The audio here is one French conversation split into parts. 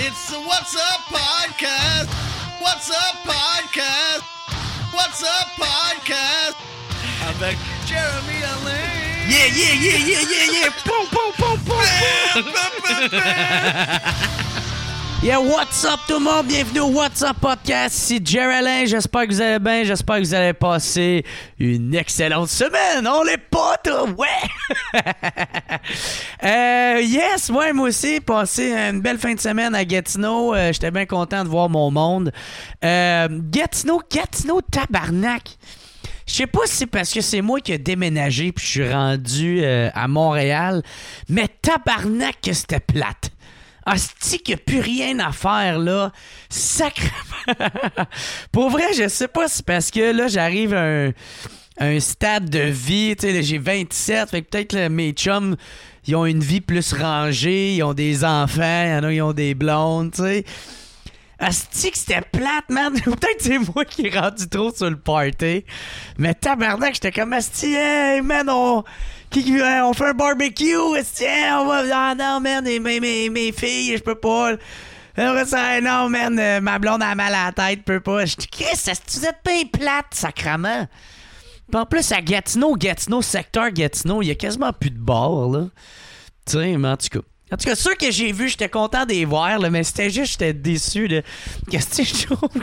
It's the What's Up Podcast. What's Up Podcast. What's Up Podcast. Avec Jeremy Alain. Yeah. Poum, poum, poum, poum. Yeah, what's up tout le monde? Bienvenue au What's Up Podcast. Ici Jerry Alain. J'espère que vous allez bien. J'espère que vous allez passer une excellente semaine. On les potes, ouais! Yes, ouais, moi aussi, passé une belle fin de semaine à Gatineau. J'étais bien content de voir mon monde. Gatineau, tabarnak! Je sais pas si c'est parce que c'est moi qui ai déménagé puis je suis rendu à Montréal, mais tabarnak que c'était plate. Hostie qu'il n'y a plus rien à faire, là. Sacrément. Pour vrai, je sais pas si c'est parce que là, j'arrive à un stade de vie. Tu sais, j'ai 27, fait que peut-être que mes chums, ils ont une vie plus rangée, ils ont des enfants, il y en a, ils ont des blondes, tu sais. Asti que c'était plate, man. Peut-être que c'est moi qui est rendu trop sur le party. Mais tabarnak, j'étais comme asti, hey, man, on fait un barbecue, asti, on va. Ah non, man, mes filles, je peux pas. Après ça, non, man, ma blonde a mal à la tête, je peux pas. Je dis, Chris, vous êtes bien plate, sacrement. Puis en plus, à Gatineau, secteur Gatineau, il y a quasiment plus de bars, là. Tu sais, mais en tout cas. En tout cas, ceux que j'ai vus, j'étais content de les voir, là, mais c'était juste, j'étais déçu. Qu'est-ce que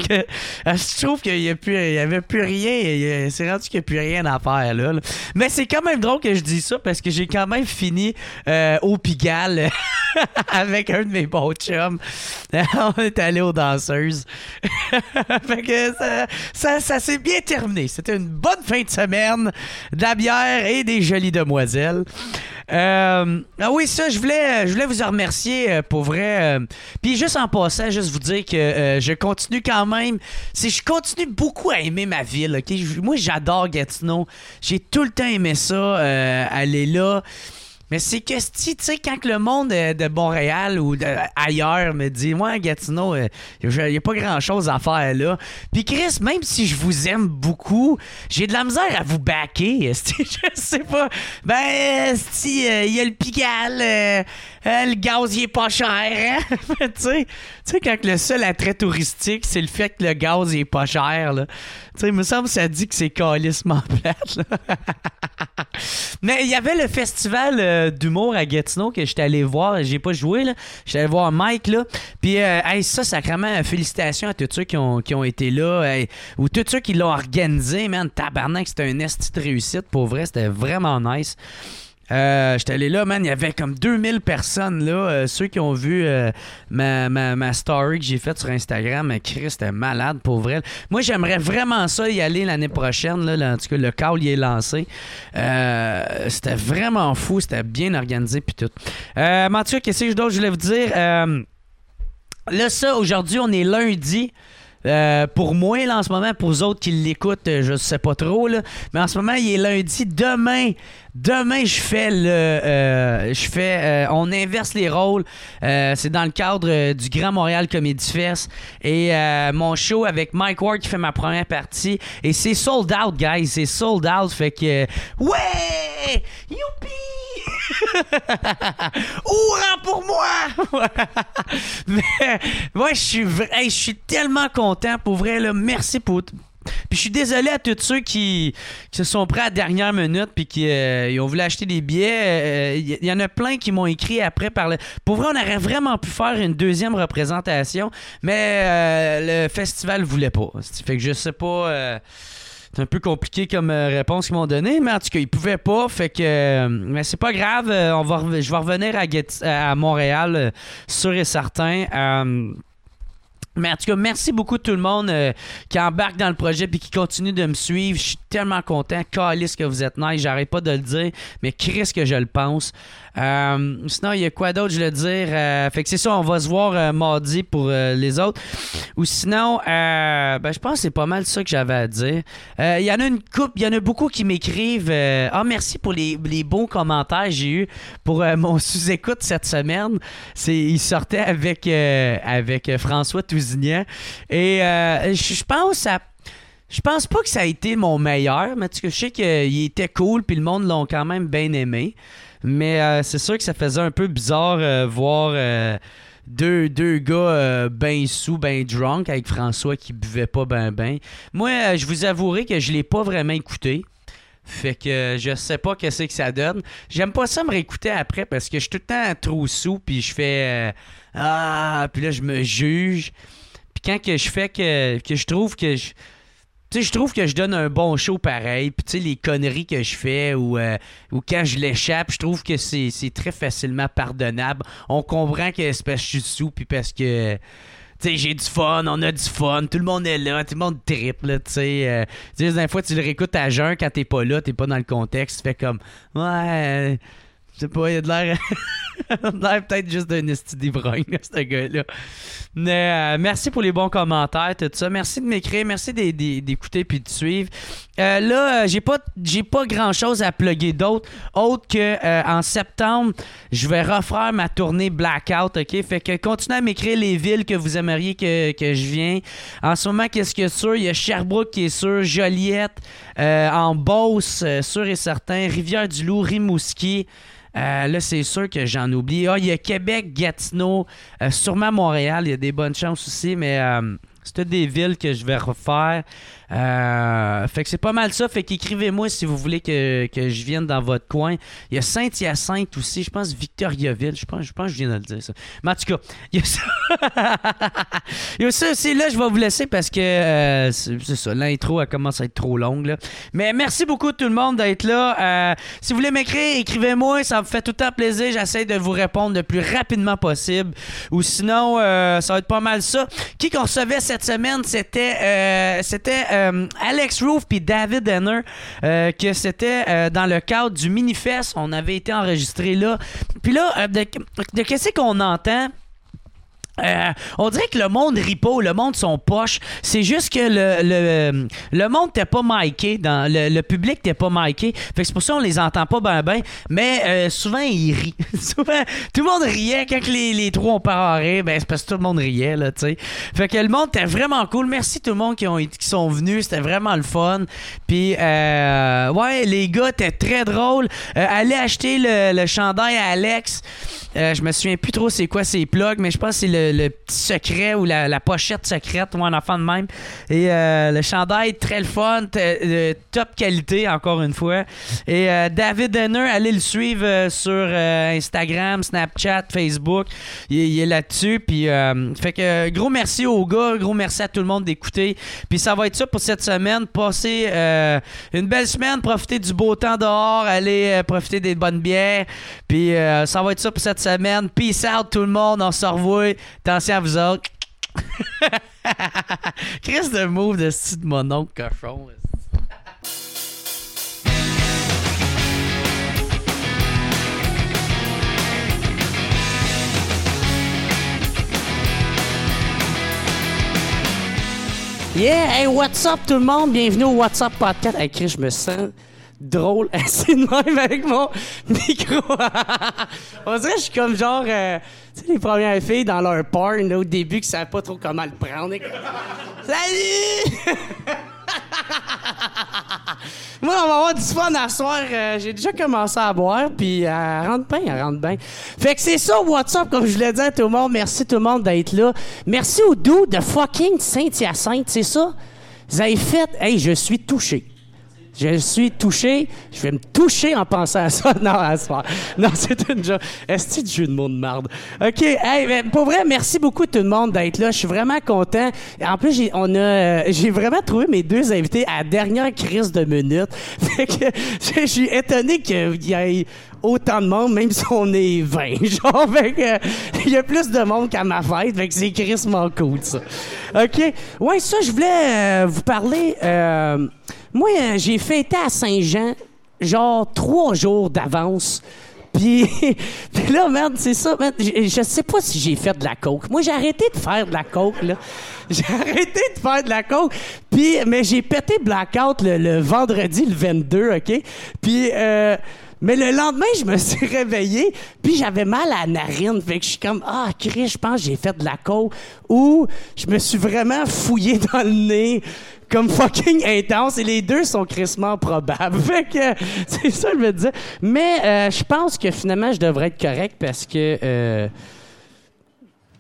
je trouve qu'il y avait plus rien. C'est rendu qu'il n'y a plus rien à faire. Là. Mais c'est quand même drôle que je dise ça parce que j'ai quand même fini au Pigalle avec un de mes bons chums. On est allé aux danseuses. Fait que ça s'est bien terminé. C'était une bonne fin de semaine, de la bière et des jolies demoiselles. Ah oui, ça, je voulais vous remercier pour vrai. Puis juste en passant, juste vous dire que je continue quand même. Je continue beaucoup à aimer ma ville. Okay? Moi, j'adore Gatineau. J'ai tout le temps aimé ça, aller là. Mais c'est que, tu sais, quand le monde de Montréal ou ailleurs me dit « Ouais, Gatineau, il n'y a pas grand-chose à faire là. » Puis Chris, même si je vous aime beaucoup, j'ai de la misère à vous backer. Je sais pas. Ben, il y a le Pigalle, le gaz, il est pas cher. Hein? Tu sais, quand le seul attrait touristique, c'est le fait que le gaz, il est pas cher. Là. Tu sais, il me semble que ça dit que c'est calissement plate. Là. Mais il y avait le festival d'humour à Gatineau que j'étais allé voir. J'ai pas joué, là. J'étais allé voir Mike, là. Puis, ça, sacrément, félicitations à tous ceux qui ont été là. Ou tous ceux qui l'ont organisé, man. Tabarnak, c'était un esti de réussite. Pour vrai, c'était vraiment nice. J'étais allé là, man, il y avait comme 2000 personnes là, ceux qui ont vu ma story que j'ai faite sur Instagram, Chris, c'était malade pour vrai. Moi, j'aimerais vraiment ça y aller l'année prochaine, là, en tout cas, le call y est lancé. C'était vraiment fou, c'était bien organisé puis tout. Mais en tout cas, qu'est-ce que d'autre je voulais vous dire? Là, ça, aujourd'hui, on est lundi. Pour moi, là, en ce moment, pour vous autres qui l'écoutent, je sais pas trop, là, mais en ce moment, il est lundi. Demain, on inverse les rôles. C'est dans le cadre du Grand Montréal Comedy Fest. Et mon show avec Mike Ward qui fait ma première partie. Et c'est sold out, guys. C'est sold out. Fait que, ouais! Youpi! Hourra pour moi! Mais, ouais, je suis tellement content. Pour vrai, là, merci pour... Puis je suis désolé à tous ceux qui se sont prêts à la dernière minute puis qui ils ont voulu acheter des billets. Il y en a plein qui m'ont écrit après Pour vrai, on aurait vraiment pu faire une deuxième représentation, mais le festival voulait pas. Fait que je sais pas... c'est un peu compliqué comme réponse qu'ils m'ont donné, mais en tout cas, ils pouvaient pas. Fait que... mais c'est pas grave. Je vais revenir à Montréal, sûr et certain. Mais en tout cas, merci beaucoup tout le monde qui embarque dans le projet et qui continue de me suivre. Je suis tellement content. Calisse que vous êtes nice. J'arrête pas de le dire, mais Chris que je le pense. Sinon, il y a quoi d'autre, je veux dire? Fait que c'est ça, on va se voir mardi pour les autres. Ou sinon, je pense que c'est pas mal ça que j'avais à dire. Il y en a une couple, il y en a beaucoup qui m'écrivent merci pour les beaux commentaires que j'ai eu pour mon sous-écoute cette semaine. Il sortait avec François Tousignan. Et je pense pas que ça a été mon meilleur, mais je sais qu'il était cool puis le monde l'ont quand même bien aimé. Mais c'est sûr que ça faisait un peu bizarre voir deux gars ben sous, ben drunk, avec François qui buvait pas ben. Moi, je vous avouerai que je l'ai pas vraiment écouté. Fait que je sais pas qu'est-ce que ça donne. J'aime pas ça me réécouter après parce que je suis tout le temps trop sous puis je fais puis là je me juge. Puis quand que je fais que je trouve que je trouve que je donne un bon show pareil. Puis tu sais, les conneries que je fais ou quand je l'échappe, je trouve que c'est très facilement pardonnable. On comprend que c'est parce que je suis sous puis parce que tu sais, j'ai du fun, on a du fun, tout le monde est là, tout le monde triple, là, tu sais. Des fois, tu le réécoutes à jeun quand t'es pas là, t'es pas dans le contexte, tu fais comme, ouais, je sais pas, il a de l'air... peut-être juste d'un esti d'ivrogne, ce gars-là. Mais merci pour les bons commentaires, tout ça. Merci de m'écrire, merci d'écouter puis de suivre. Là, j'ai pas grand-chose à plugger d'autre, autre que en septembre, je vais refaire ma tournée Blackout, OK? Fait que continuez à m'écrire les villes que vous aimeriez que je vienne. En ce moment, qu'est-ce qu'il y a sûr? Il y a Sherbrooke qui est sûr, Joliette, en Beauce, sûr et certain, Rivière-du-Loup, Rimouski. Là, c'est sûr que j'en oublie. Il y a Québec, Gatineau, sûrement Montréal. Il y a des bonnes chances aussi, mais c'est toutes des villes que je vais refaire. Fait que c'est pas mal ça. Fait qu'écrivez-moi si vous voulez que je vienne dans votre coin. Il y a Saint-Hyacinthe aussi. Je pense Victoriaville. Je pense que je viens de le dire, ça. Mais en tout cas, il y a ça. Il y a ça aussi. Là, je vais vous laisser parce que c'est ça. L'intro, elle commence à être trop longue, là. Mais merci beaucoup tout le monde d'être là. Si vous voulez m'écrire, écrivez-moi. Ça me fait tout le temps plaisir. J'essaie de vous répondre le plus rapidement possible. Ou sinon, ça va être pas mal ça. Qui qu'on recevait cette semaine, c'était Alex Roof puis David Henner, que c'était dans le cadre du Minifest. On avait été enregistré là. Puis là, de qu'est-ce qu'on entend? On dirait que le monde rit pas, le monde sont poches. C'est juste que le monde t'es pas miké, le public t'es pas miké. Fait que c'est pour ça qu'on les entend pas ben. Mais souvent ils rient. Souvent, tout le monde riait quand les trois ont parlé. Ben c'est parce que tout le monde riait là, tu sais. Fait que le monde était vraiment cool. Merci tout le monde qui sont venus. C'était vraiment le fun. Puis ouais, les gars étaient très drôles. Allez acheter le chandail à Alex. Je me souviens plus trop c'est quoi ses plugs, mais je pense que c'est le petit secret ou la pochette secrète ou un enfant de même. Et le chandail, très le fun, top qualité, encore une fois. Et David Henner, allez le suivre sur Instagram, Snapchat, Facebook. Il est là-dessus. Puis, fait que gros merci aux gars, gros merci à tout le monde d'écouter. Puis ça va être ça pour cette semaine. Passez une belle semaine, profitez du beau temps dehors, allez profiter des bonnes bières. Puis ça va être ça pour cette semaine. Peace out tout le monde, on se revoit. Attention à vous autres. Chris de move de style de mon oncle cochon. Yeah, hey, what's up tout le monde? Bienvenue au What's Up Podcast. Hey, Chris, je me sens drôle assez de même avec mon micro. On dirait que je suis comme genre... tu sais, les premières filles dans leur porn, là, au début, qui ne savaient pas trop comment le prendre. Salut! Moi, on va avoir du fun à soir. J'ai déjà commencé à boire, puis elle rentre bien. Fait que c'est ça, What's Up, comme je l'ai dit à tout le monde. Merci tout le monde d'être là. Merci au dude de fucking Saint-Hyacinthe, c'est ça? Vous avez fait... Hey, je suis touché. Je suis touché. Je vais me toucher en pensant à ça. Non, à soir. Non, c'est une joke. Est-ce que du jeu de mots de marde? OK. Hey, mais pour vrai, merci beaucoup tout le monde d'être là. Je suis vraiment content. En plus, j'ai vraiment trouvé mes deux invités à la dernière crise de minutes. Fait que je suis étonné qu'il y ait autant de monde, même si on est 20. Genre, fait que il y a plus de monde qu'à ma fête. Fait que c'est crissement cool, ça. OK. Ouais, ça, je voulais vous parler... Moi, j'ai fêté à Saint-Jean, genre 3 jours d'avance. Puis là, merde, c'est ça, merde, je sais pas si j'ai fait de la coke. Moi, j'ai arrêté de faire de la coke, là. J'ai arrêté de faire de la coke. Puis, mais j'ai pété blackout le vendredi, le 22, OK? Puis... mais le lendemain, je me suis réveillé, puis j'avais mal à la narine. Fait que je suis comme, Chris, je pense que j'ai fait de la coke. Ou je me suis vraiment fouillé dans le nez, comme fucking intense. Et les deux sont crissement probables. Fait que c'est ça que je me disais. Mais je pense que finalement, je devrais être correct parce que...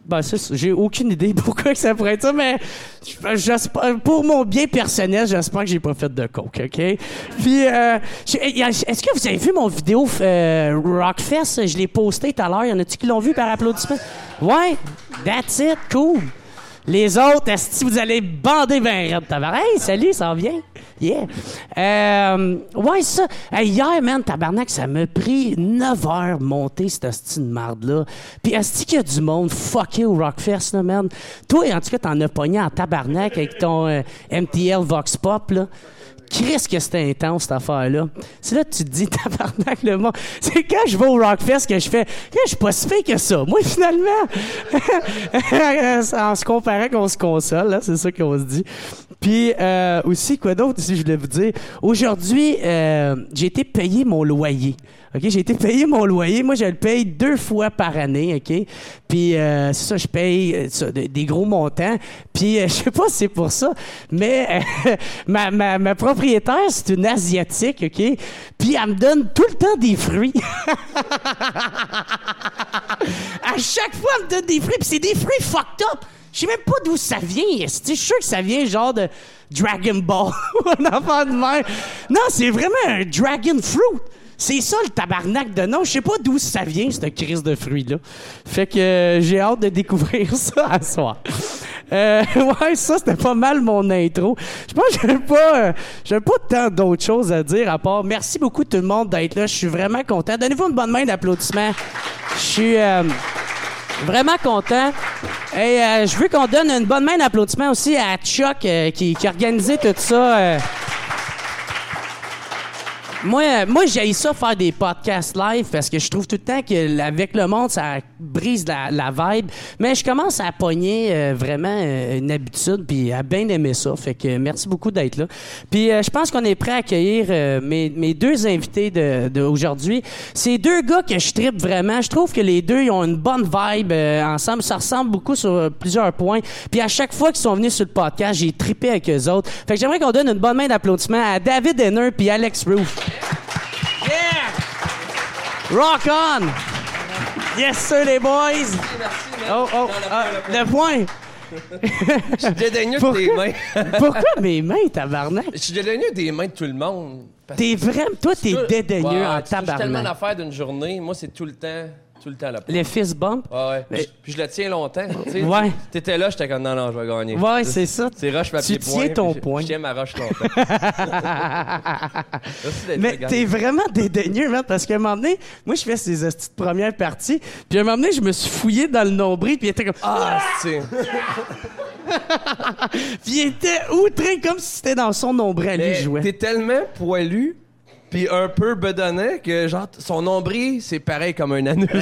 Ben, c'est ça. J'ai aucune idée pourquoi que ça pourrait être ça, mais pour mon bien personnel, j'espère que j'ai pas fait de coke, OK? Puis, est-ce que vous avez vu mon vidéo Rockfest? Je l'ai posté tout à l'heure. Y en a-tu qui l'ont vu par applaudissement? Ouais, that's it, cool. Les autres, est-ce que vous allez bander ben raide, tabarnak? Hey, salut, ça va bien? Yeah. Ouais, ça. Hey, hier, man, tabarnak, ça m'a pris 9 heures monter cette hostie de marde-là. Puis est-ce qu'il y a du monde fucké au Rockfest, là, man? Toi, en tout cas, t'en as pogné en tabarnak avec ton MTL Vox Pop, là. Qu'est-ce que c'était intense, cette affaire-là. C'est là que tu te dis, tabarnak, le monde. C'est quand je vais au Rockfest que je fais, je suis pas si fait que ça. Moi, finalement, en se comparant qu'on se console, là, c'est ça qu'on se dit. Puis, aussi, quoi d'autre, si je voulais vous dire. Aujourd'hui, j'ai été payer mon loyer. OK, j'ai été payer mon loyer. Moi, je le paye 2 fois par année, OK? Puis, c'est ça, je paye des gros montants. Puis, je sais pas si c'est pour ça, mais ma propriétaire, c'est une Asiatique, OK? Puis, elle me donne tout le temps des fruits. À chaque fois, elle me donne des fruits, puis c'est des fruits fucked up. Je sais même pas d'où ça vient. Je suis sûr que ça vient genre de Dragon Ball ou un enfant de mer. Non, c'est vraiment un Dragon Fruit. C'est ça, le tabarnak de nom. Je sais pas d'où ça vient, cette crise de fruits-là. Fait que j'ai hâte de découvrir ça à soir. Ouais, ça, c'était pas mal mon intro. Je pense que j'ai pas tant d'autres choses à dire à part merci beaucoup tout le monde d'être là. Je suis vraiment content. Donnez-vous une bonne main d'applaudissements. Je suis vraiment content. Et je veux qu'on donne une bonne main d'applaudissements aussi à Chuck qui a organisé tout ça. Moi, j'haïs ça faire des podcasts live parce que je trouve tout le temps qu'avec le monde, ça brise la vibe. Mais je commence à pogner vraiment une habitude puis à bien aimer ça. Fait que merci beaucoup d'être là. Puis je pense qu'on est prêt à accueillir mes 2 invités d'aujourd'hui. C'est 2 gars que je trippe vraiment. Je trouve que les 2 ils ont une bonne vibe ensemble. Ça ressemble beaucoup sur plusieurs points. Puis à chaque fois qu'ils sont venus sur le podcast, j'ai trippé avec eux autres. Fait que j'aimerais qu'on donne une bonne main d'applaudissements à David Henner puis Alex Roof. Yeah! Rock on! Yes, sir, les boys! Merci, le point! Je suis dédaigneux de tes mains. Pourquoi mes mains, tabarnak? Je suis dédaigneux des mains de tout le monde. T'es vraiment... Toi, t'es dédaigneux en tabarnak. J'ai tellement d'affaires d'une journée. Moi, c'est tout le temps là. Les fist bump? Ouais. Puis je le tiens longtemps. Ouais. T'étais là, j'étais comme non, je vais gagner. Ouais, c'est ça. C'est roche, papier, tu point. Tiens ton point. Je tiens ma roche longtemps. Mais t'es vraiment dédaigneux, man, parce qu'à un moment donné, moi, je fais ces petites premières parties, puis à un moment donné, je me suis fouillé dans le nombril, puis il était comme... Ah, c'est... Puis il était outré comme si c'était dans son nombril à lui, je jouais. T'es tellement poilu... Puis un peu bedonnant que, genre, son nombril, c'est pareil comme un anus.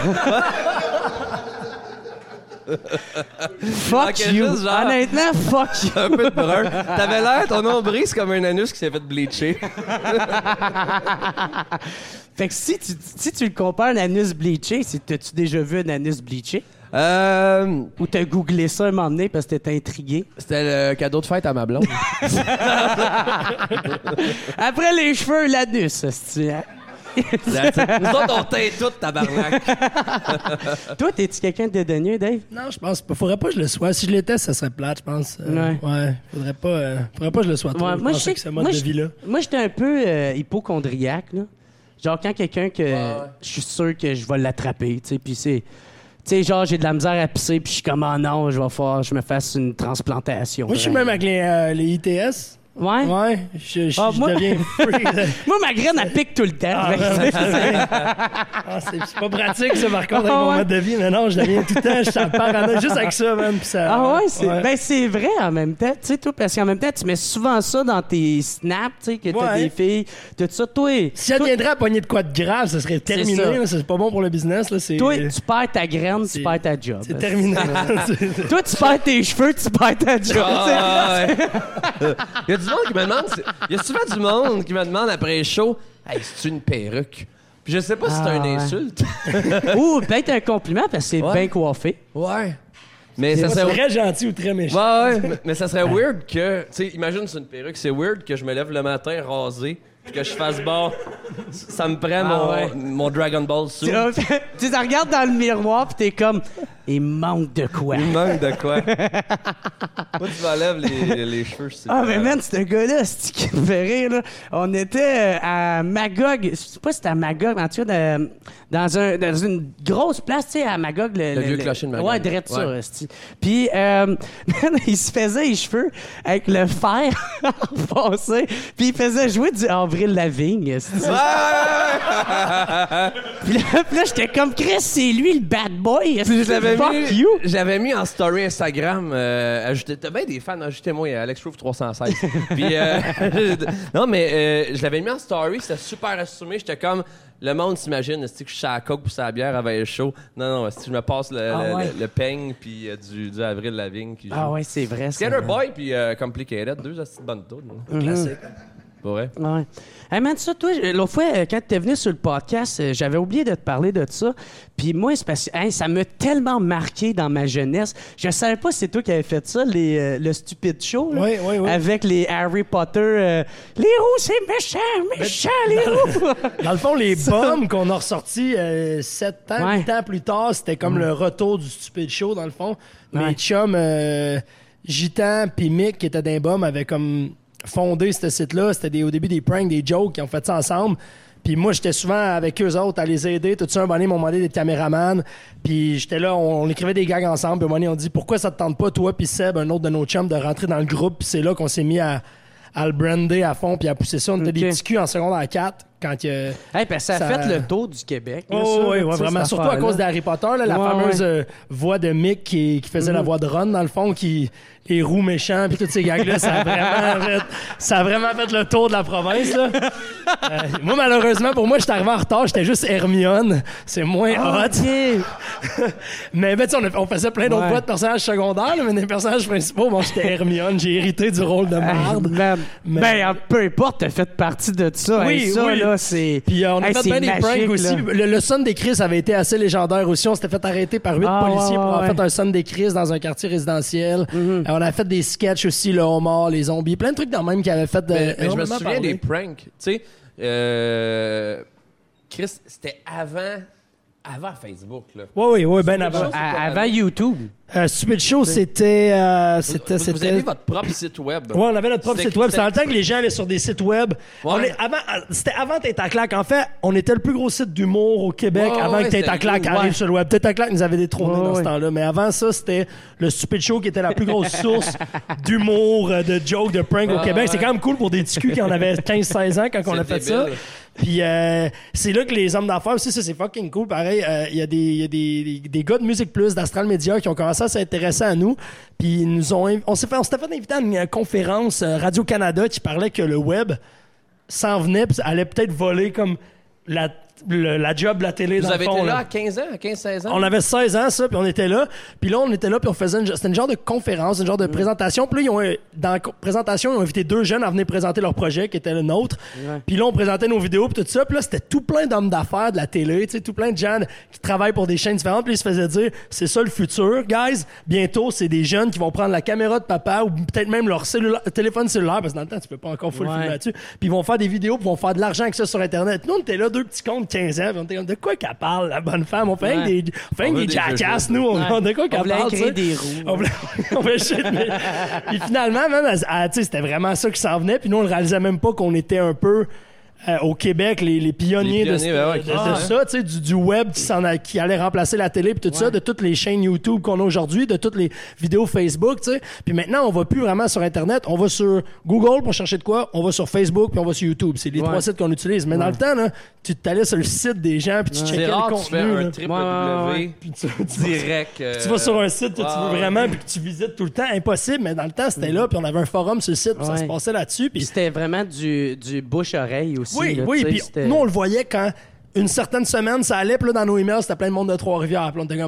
Fuck you. Juste, genre, honnêtement, fuck you. Un peu de brun. T'avais l'air, ton nombril, c'est comme un anus qui s'est fait bleacher. Fait que si tu le compares à un anus bleaché, t'as-tu déjà vu un anus bleaché? Ou t'as googlé ça un moment donné parce que t'étais intrigué? C'était le cadeau de fête à ma blonde. Après les cheveux, l'anus, c'est-tu, hein? Nous autres, on teint tout, tabarnak. Toi, t'es-tu quelqu'un de dédaigneux, Dave? Non, je pense pas. Faudrait pas que je le sois. Si je l'étais, ça serait plate, je pense. Ouais. Faudrait pas que je le sois trop. Ouais, moi, je sais que ce mode de vie-là. Moi, j'étais un peu hypochondriaque, là. Genre, quand quelqu'un que je suis sûr que je vais l'attraper, tu sais, puis c'est... Tu sais, genre, j'ai de la misère à pisser, puis je suis comme, oh non, je me fasse une transplantation. Moi, je suis même avec les ITS. Ouais? Ouais, je deviens free. Moi, ma graine, elle pique tout le temps. C'est pas pratique, ça, par contre, avec mon mode de vie. Mais non, je deviens tout le temps, je paranoïa juste avec ça, man. Ben, c'est vrai en même temps. Tu sais, toi, parce qu'en même temps, tu mets souvent ça dans tes snaps, tu sais, que t'as des filles, tout ça. Toi, si elle viendrait à pogner de quoi de grave, ça serait terminé. C'est pas bon pour le business. Là, toi, tu perds ta graine, tu perds ta job. C'est terminé. Toi, tu perds tes cheveux, tu perds ta job. Il y a du monde qui me demande... Il y a souvent du monde qui me demande après les shows « Hey, c'est-tu une perruque? » Puis je sais pas si c'est une insulte. Ou peut-être un compliment parce que c'est bien coiffé. Ouais. Mais ça serait très gentil ou très méchant. Ouais, mais ça serait weird que... Tu sais, imagine c'est une perruque. C'est weird que je me lève le matin rasé puis que je fasse bon, ça me prend mon Dragon Ball Soup. Tu te regardes dans le miroir pis t'es comme, il manque de quoi. Il manque de quoi. Moi, tu m'enlèves les cheveux, je sais pas. Ah, mais man, ce gars-là, c'est qui me fait rire, là. On était à Magog, je sais pas si c'était à Magog, mais en tout cas, dans une grosse place, tu sais, à Magog. Le vieux clocher de Magog. Ouais, direct ça, puis, il se faisait les cheveux avec le fer enfoncé, puis il faisait jouer du Avril Lavigne. Puis là, j'étais comme, Chris, c'est lui le bad boy. Puis j'avais mis en story Instagram, t'as bien des fans, ajoutez-moi Alex Roof 316. Puis, non, mais je l'avais mis en story, c'était super assumé, j'étais comme, le monde s'imagine, est-ce que je suis à la coke pour sa bière avec le show? Non, est-ce que je me passe le peigne puis du Avril Lavigne qui joue? Ah ouais, c'est vrai. Skater Boy puis Complicated, deux astuces de bonnes tunes. Classique. Pas vrai? Ouais. Hey man, ça, toi, l'autre fois, quand tu es venu sur le podcast, j'avais oublié de te parler de ça. Puis moi, c'est parce que ça m'a tellement marqué dans ma jeunesse. Je savais pas si c'est toi qui avais fait ça, le Stupid Show. Là, oui. Avec les Harry Potter. Les roues, c'est méchant, les roues. Dans le fond, les bombes qu'on a ressortis 7 ans, 8 ans plus tard, c'était comme le retour du Stupid Show, dans le fond. Mes chums, Gitan puis Mick, qui étaient d'un bombes, avaient comme fondé ce site-là. C'était au début des pranks, des jokes, qui ont fait ça ensemble. Puis moi, j'étais souvent avec eux autres à les aider. Tout ça, un moment donné, ils m'ont demandé d'être caméraman. Puis j'étais là, on écrivait des gags ensemble. Puis un moment donné, on dit, pourquoi ça te tente pas, toi puis Seb, un autre de nos chums, de rentrer dans le groupe? Puis c'est là qu'on s'est mis à le brander à fond puis à pousser ça. On était des petits culs en secondaire 4. Quand parce que ça a fait le tour du Québec. Oui, vraiment. Surtout à cause d'Harry Potter, là, la fameuse voix de Mick qui faisait la voix de Ron, dans le fond, les roues méchants puis tous ces gags-là, ça a vraiment fait le tour de la province. Là. Moi, malheureusement, pour moi, j'étais arrivé en retard, j'étais juste Hermione. C'est moins hot. Mais tu sais, on faisait plein d'autres voix de personnages secondaires, là, mais les personnages principaux, bon, j'étais Hermione. J'ai hérité du rôle de marde. Peu importe, t'as fait partie de ça. Oui. Là, c'est... Puis on a fait bien des pranks aussi. Le Sunday Chris avait été assez légendaire aussi. On s'était fait arrêter par 8 policiers pour avoir fait un Sunday Chris dans un quartier résidentiel. On a fait des sketchs aussi, le homard, les zombies, plein de trucs dans le même qui avaient fait. Mais je me souviens des pranks. Tu sais, Chris, c'était avant Facebook, là. Oui, bien avant. Avant YouTube. Stupid Show, c'était... Vous avez votre propre site web. Oui, on avait notre propre site web. C'était dans le temps que les gens allaient sur des sites web. Ouais. C'était avant Tête à claque. En fait, on était le plus gros site d'humour au Québec avant que Tête à claque arrive sur le web. Tête à claque nous avait détrônés dans ce temps-là. Mais avant ça, c'était le Stupid Show qui était la plus grosse source d'humour, de jokes, de pranks au Québec. C'est quand même cool pour des petits culs qui en avaient 15-16 ans quand on a fait ça. Puis c'est là que les hommes d'affaires aussi, ça c'est fucking cool. Pareil, il y a des gars de Musique Plus, d'Astral Media qui ont commencé à s'intéresser à nous. Puis on s'était fait inviter à une conférence Radio-Canada qui parlait que le web s'en venait puis allait peut-être voler comme la job de la télé. Vous dans avez le fond, été là à 15 ans, à 15-16 ans? On avait 16 ans, ça, puis on était là. Puis là, on faisait c'était une genre de conférence, une genre de présentation. Puis là, dans la présentation, ils ont invité 2 jeunes à venir présenter leur projet, qui était le nôtre. Puis là, on présentait nos vidéos, puis tout ça. Puis là, c'était tout plein d'hommes d'affaires de la télé, tu sais, tout plein de gens qui travaillent pour des chaînes différentes. Puis ils se faisaient dire, c'est ça le futur, guys. Bientôt, c'est des jeunes qui vont prendre la caméra de papa ou peut-être même leur téléphone cellulaire, parce que dans le temps, tu peux pas encore full filmer là-dessus. Puis ils vont faire des vidéos, puis ils vont faire de l'argent avec ça sur Internet. Nous, on était là, 2 petits cons de 15 ans, puis on était comme, de quoi qu'elle parle, la bonne femme? On fait des jackasses, nous. De quoi qu'elle parle? On voulait créer des roues. On voulait Puis finalement, même, c'était vraiment ça qui s'en venait. Puis nous, on ne réalisait même pas qu'on était un peu... au Québec, les pionniers de ça, tu sais, du web qui allait remplacer la télé puis tout ça, de toutes les chaînes YouTube qu'on a aujourd'hui, de toutes les vidéos Facebook, tu sais. Puis maintenant, on va plus vraiment sur Internet, on va sur Google pour chercher de quoi, on va sur Facebook puis on va sur YouTube. C'est les 3 sites qu'on utilise. Mais dans le temps, là, tu t'allais sur le site des gens puis tu checkais le contenu. Tu fais un www direct. Tu vas sur un site que tu veux vraiment puis que tu visites tout le temps. Impossible, mais dans le temps, c'était là puis on avait un forum sur le site puis ça se passait là-dessus. Puis c'était vraiment du bouche-oreille aussi. Oui, puis nous, on le voyait quand une certaine semaine, ça allait, puis là, dans nos emails, c'était plein de monde de Trois-Rivières. Puis on était comme, bon,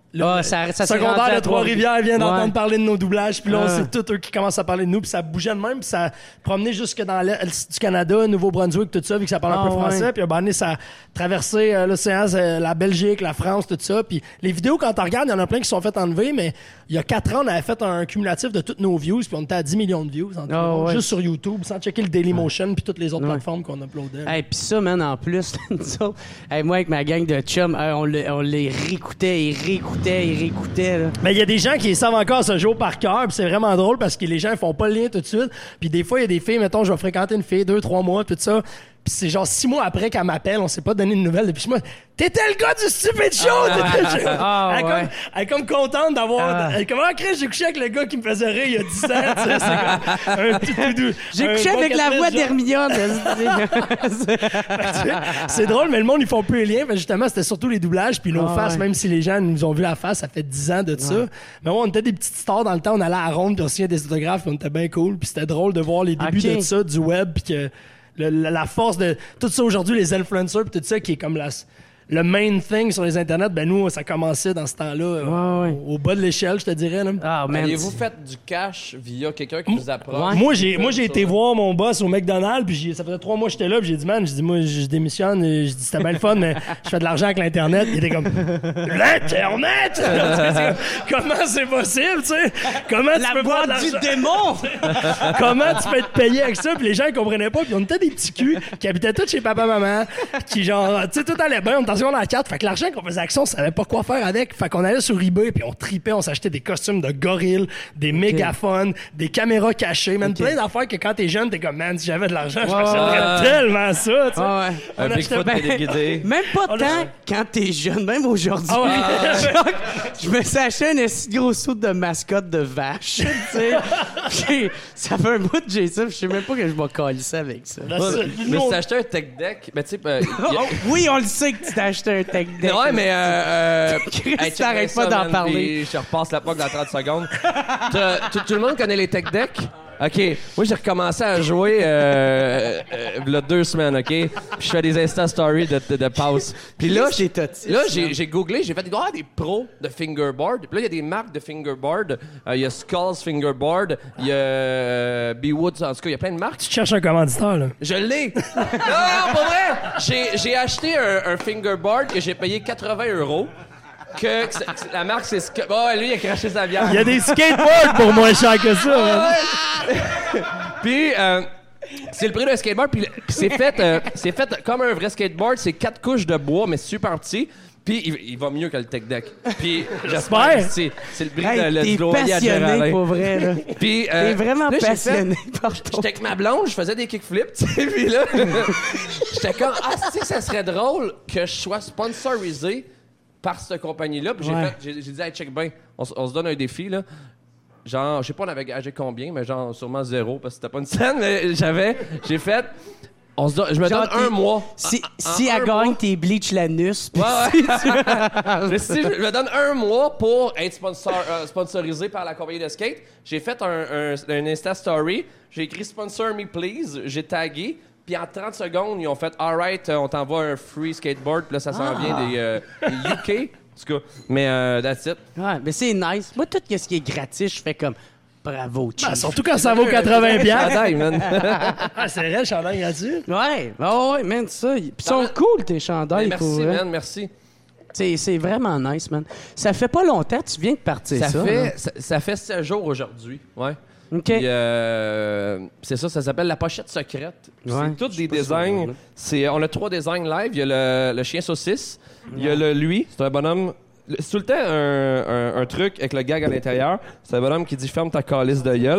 ça s'est rendu secondaire à de Trois-Rivières vient d'entendre Ouais. parler de nos doublages, puis là, c'est tous eux qui commencent à parler de nous, puis ça bougeait de même, puis ça promenait jusque dans l'est du Canada, Nouveau-Brunswick, tout ça, vu que ça parle un peu français, puis à un moment donné, ça a traversé l'océan, la Belgique, la France, tout ça, puis les vidéos, quand on regarde, il y en a plein qui sont faites enlever, mais il y a 4 ans, on avait fait un cumulatif de toutes nos views, puis on était à 10 millions de views, juste sur YouTube, sans checker le Dailymotion, puis toutes les autres plateformes qu'on uploadait. Hey, puis ça, man, en plus, nous autres, moi, avec ma gang de chums, on les réécoutait et réécoutait. Là. Mais il y a des gens qui savent encore ce jour par cœur, puis c'est vraiment drôle parce que les gens ils font pas le lien tout de suite. Puis des fois, il y a des filles, mettons, je vais fréquenter une fille 2-3 mois, tout ça. Puis c'est genre 6 mois après qu'elle m'appelle, on s'est pas donné de nouvelles depuis moi. T'étais le gars du Stupid Show! Elle est comme contente d'avoir. Elle est comme, j'ai couché avec le gars qui me faisait rire il y a 10 ans, tu sais, c'est comme un tout doux. J'ai couché avec la voix d'Hermione. C'est drôle, mais le monde, ils font plus les liens. Justement, c'était surtout les doublages, puis nos faces, même si les gens nous ont vu la face, ça fait 10 ans de ça. Mais on était des petites stars dans le temps, on allait à Ronde, puis on signait des autographes, puis on était bien cool, puis c'était drôle de voir les débuts de ça, du web, puis que la force de tout ça aujourd'hui, les influencers, puis tout ça, qui est comme le main thing sur les internets, ben nous, ça commençait dans ce temps-là, au bas de l'échelle, je te dirais. Là. Avez-vous fait du cash via quelqu'un qui vous approche? Moi, j'ai été voir mon boss au McDonald's, puis ça faisait 3 mois que j'étais là, puis j'ai dit, man, moi, je démissionne, je dis, c'était bien le fun, mais je fais de l'argent avec l'Internet. Il était comme, l'Internet? Comment c'est possible, tu sais? Comment tu peux faire de l'argent? du démon! Comment tu peux être payé avec ça? Puis les gens, ils comprenaient pas, puis on était des petits culs qui habitaient tous chez papa-maman, qui genre, tu sais, tout allait bien, on était en 4, fait que l'argent qu'on faisait action, on savait pas quoi faire avec. Fait qu'on allait sur eBay, puis on tripait, on s'achetait des costumes de gorilles, des mégaphones, des caméras cachées, même plein d'affaires que quand t'es jeune, t'es comme, man, si j'avais de l'argent, je ferais tellement ça, tu sais. Un Bigfoot téléguidé. Même pas tant quand t'es jeune, même aujourd'hui. Je me suis acheté un assez gros saut de mascotte de vache, tu sais. Ça fait un bout que j'ai ça, je sais même pas que je vais calisser avec ça. Mais si t'as acheté un tech deck, mais tu sais... Oui, on le sait que tu t'as acheté un tech deck. Ouais, mais... Chris, t'arrêtes pas d'en parler. Je repasse la POC dans 30 secondes. Tout le monde connaît les tech decks? OK. Moi, j'ai recommencé à jouer il y a 2 semaines, OK? Puis je fais des Insta Stories de pause. Puis là, j'ai googlé, j'ai fait des pros de fingerboard. Puis là, il y a des marques de fingerboard. Il y a Skulls Fingerboard. Il y a B-Woods. En tout cas, il y a plein de marques. Tu cherches un commanditaire, là. Je l'ai! Non, pas vrai! J'ai acheté un fingerboard que j'ai payé 80 €. Que la marque, c'est... lui, il a craché sa bière. Il y a des skateboards pour moins cher que ça. Puis, c'est le prix d'un skateboard. Puis c'est fait comme un vrai skateboard. C'est 4 couches de bois, mais super petit. Puis, il va mieux que le tech deck. Puis, j'espère que c'est le prix T'es passionné, pour vrai, là. Puis, t'es vraiment passionné par ton... J'étais avec ma blonde, je faisais des kickflips, tu sais, puis là, j'étais comme, tu sais, ça serait drôle que je sois sponsorisé par cette compagnie-là. Puis j'ai dit, hey, check bien, on se donne un défi, là. Genre, je sais pas, on avait gagé combien, mais genre, sûrement 0, parce que c'était pas une scène, mais j'ai fait... je me donne un mois. Si elle gagne, t'es bleach l'anus. Je me donne un mois pour être sponsorisé par la compagnie de skate. J'ai fait un Insta Story. J'ai écrit « Sponsor me, please ». J'ai tagué. Puis en 30 secondes, ils ont fait « All right, on t'envoie un free skateboard ». Puis là, ça s'en vient des UK. En tout cas, mais that's it. Ouais, mais c'est nice. Moi, tout ce qui est gratis, je fais comme... Bravo, Chief. Surtout quand ça vaut 80$. Chandail, man. C'est vrai, le chandail gratuit. Ouais, man, ça. Puis ils sont cool, tes chandails. Merci, man, merci. C'est vraiment nice, man. Ça fait pas longtemps, tu viens de partir ça. Ça fait 7 jours aujourd'hui, ouais. OK. Puis, c'est ça s'appelle la pochette secrète. Ouais. C'est tous des designs. On a 3 designs live. Il y a le chien saucisse. Il y a lui, c'est un bonhomme... C'est tout le temps un truc avec le gag à l'intérieur. C'est un bonhomme qui dit « Ferme ta calice de gueule ».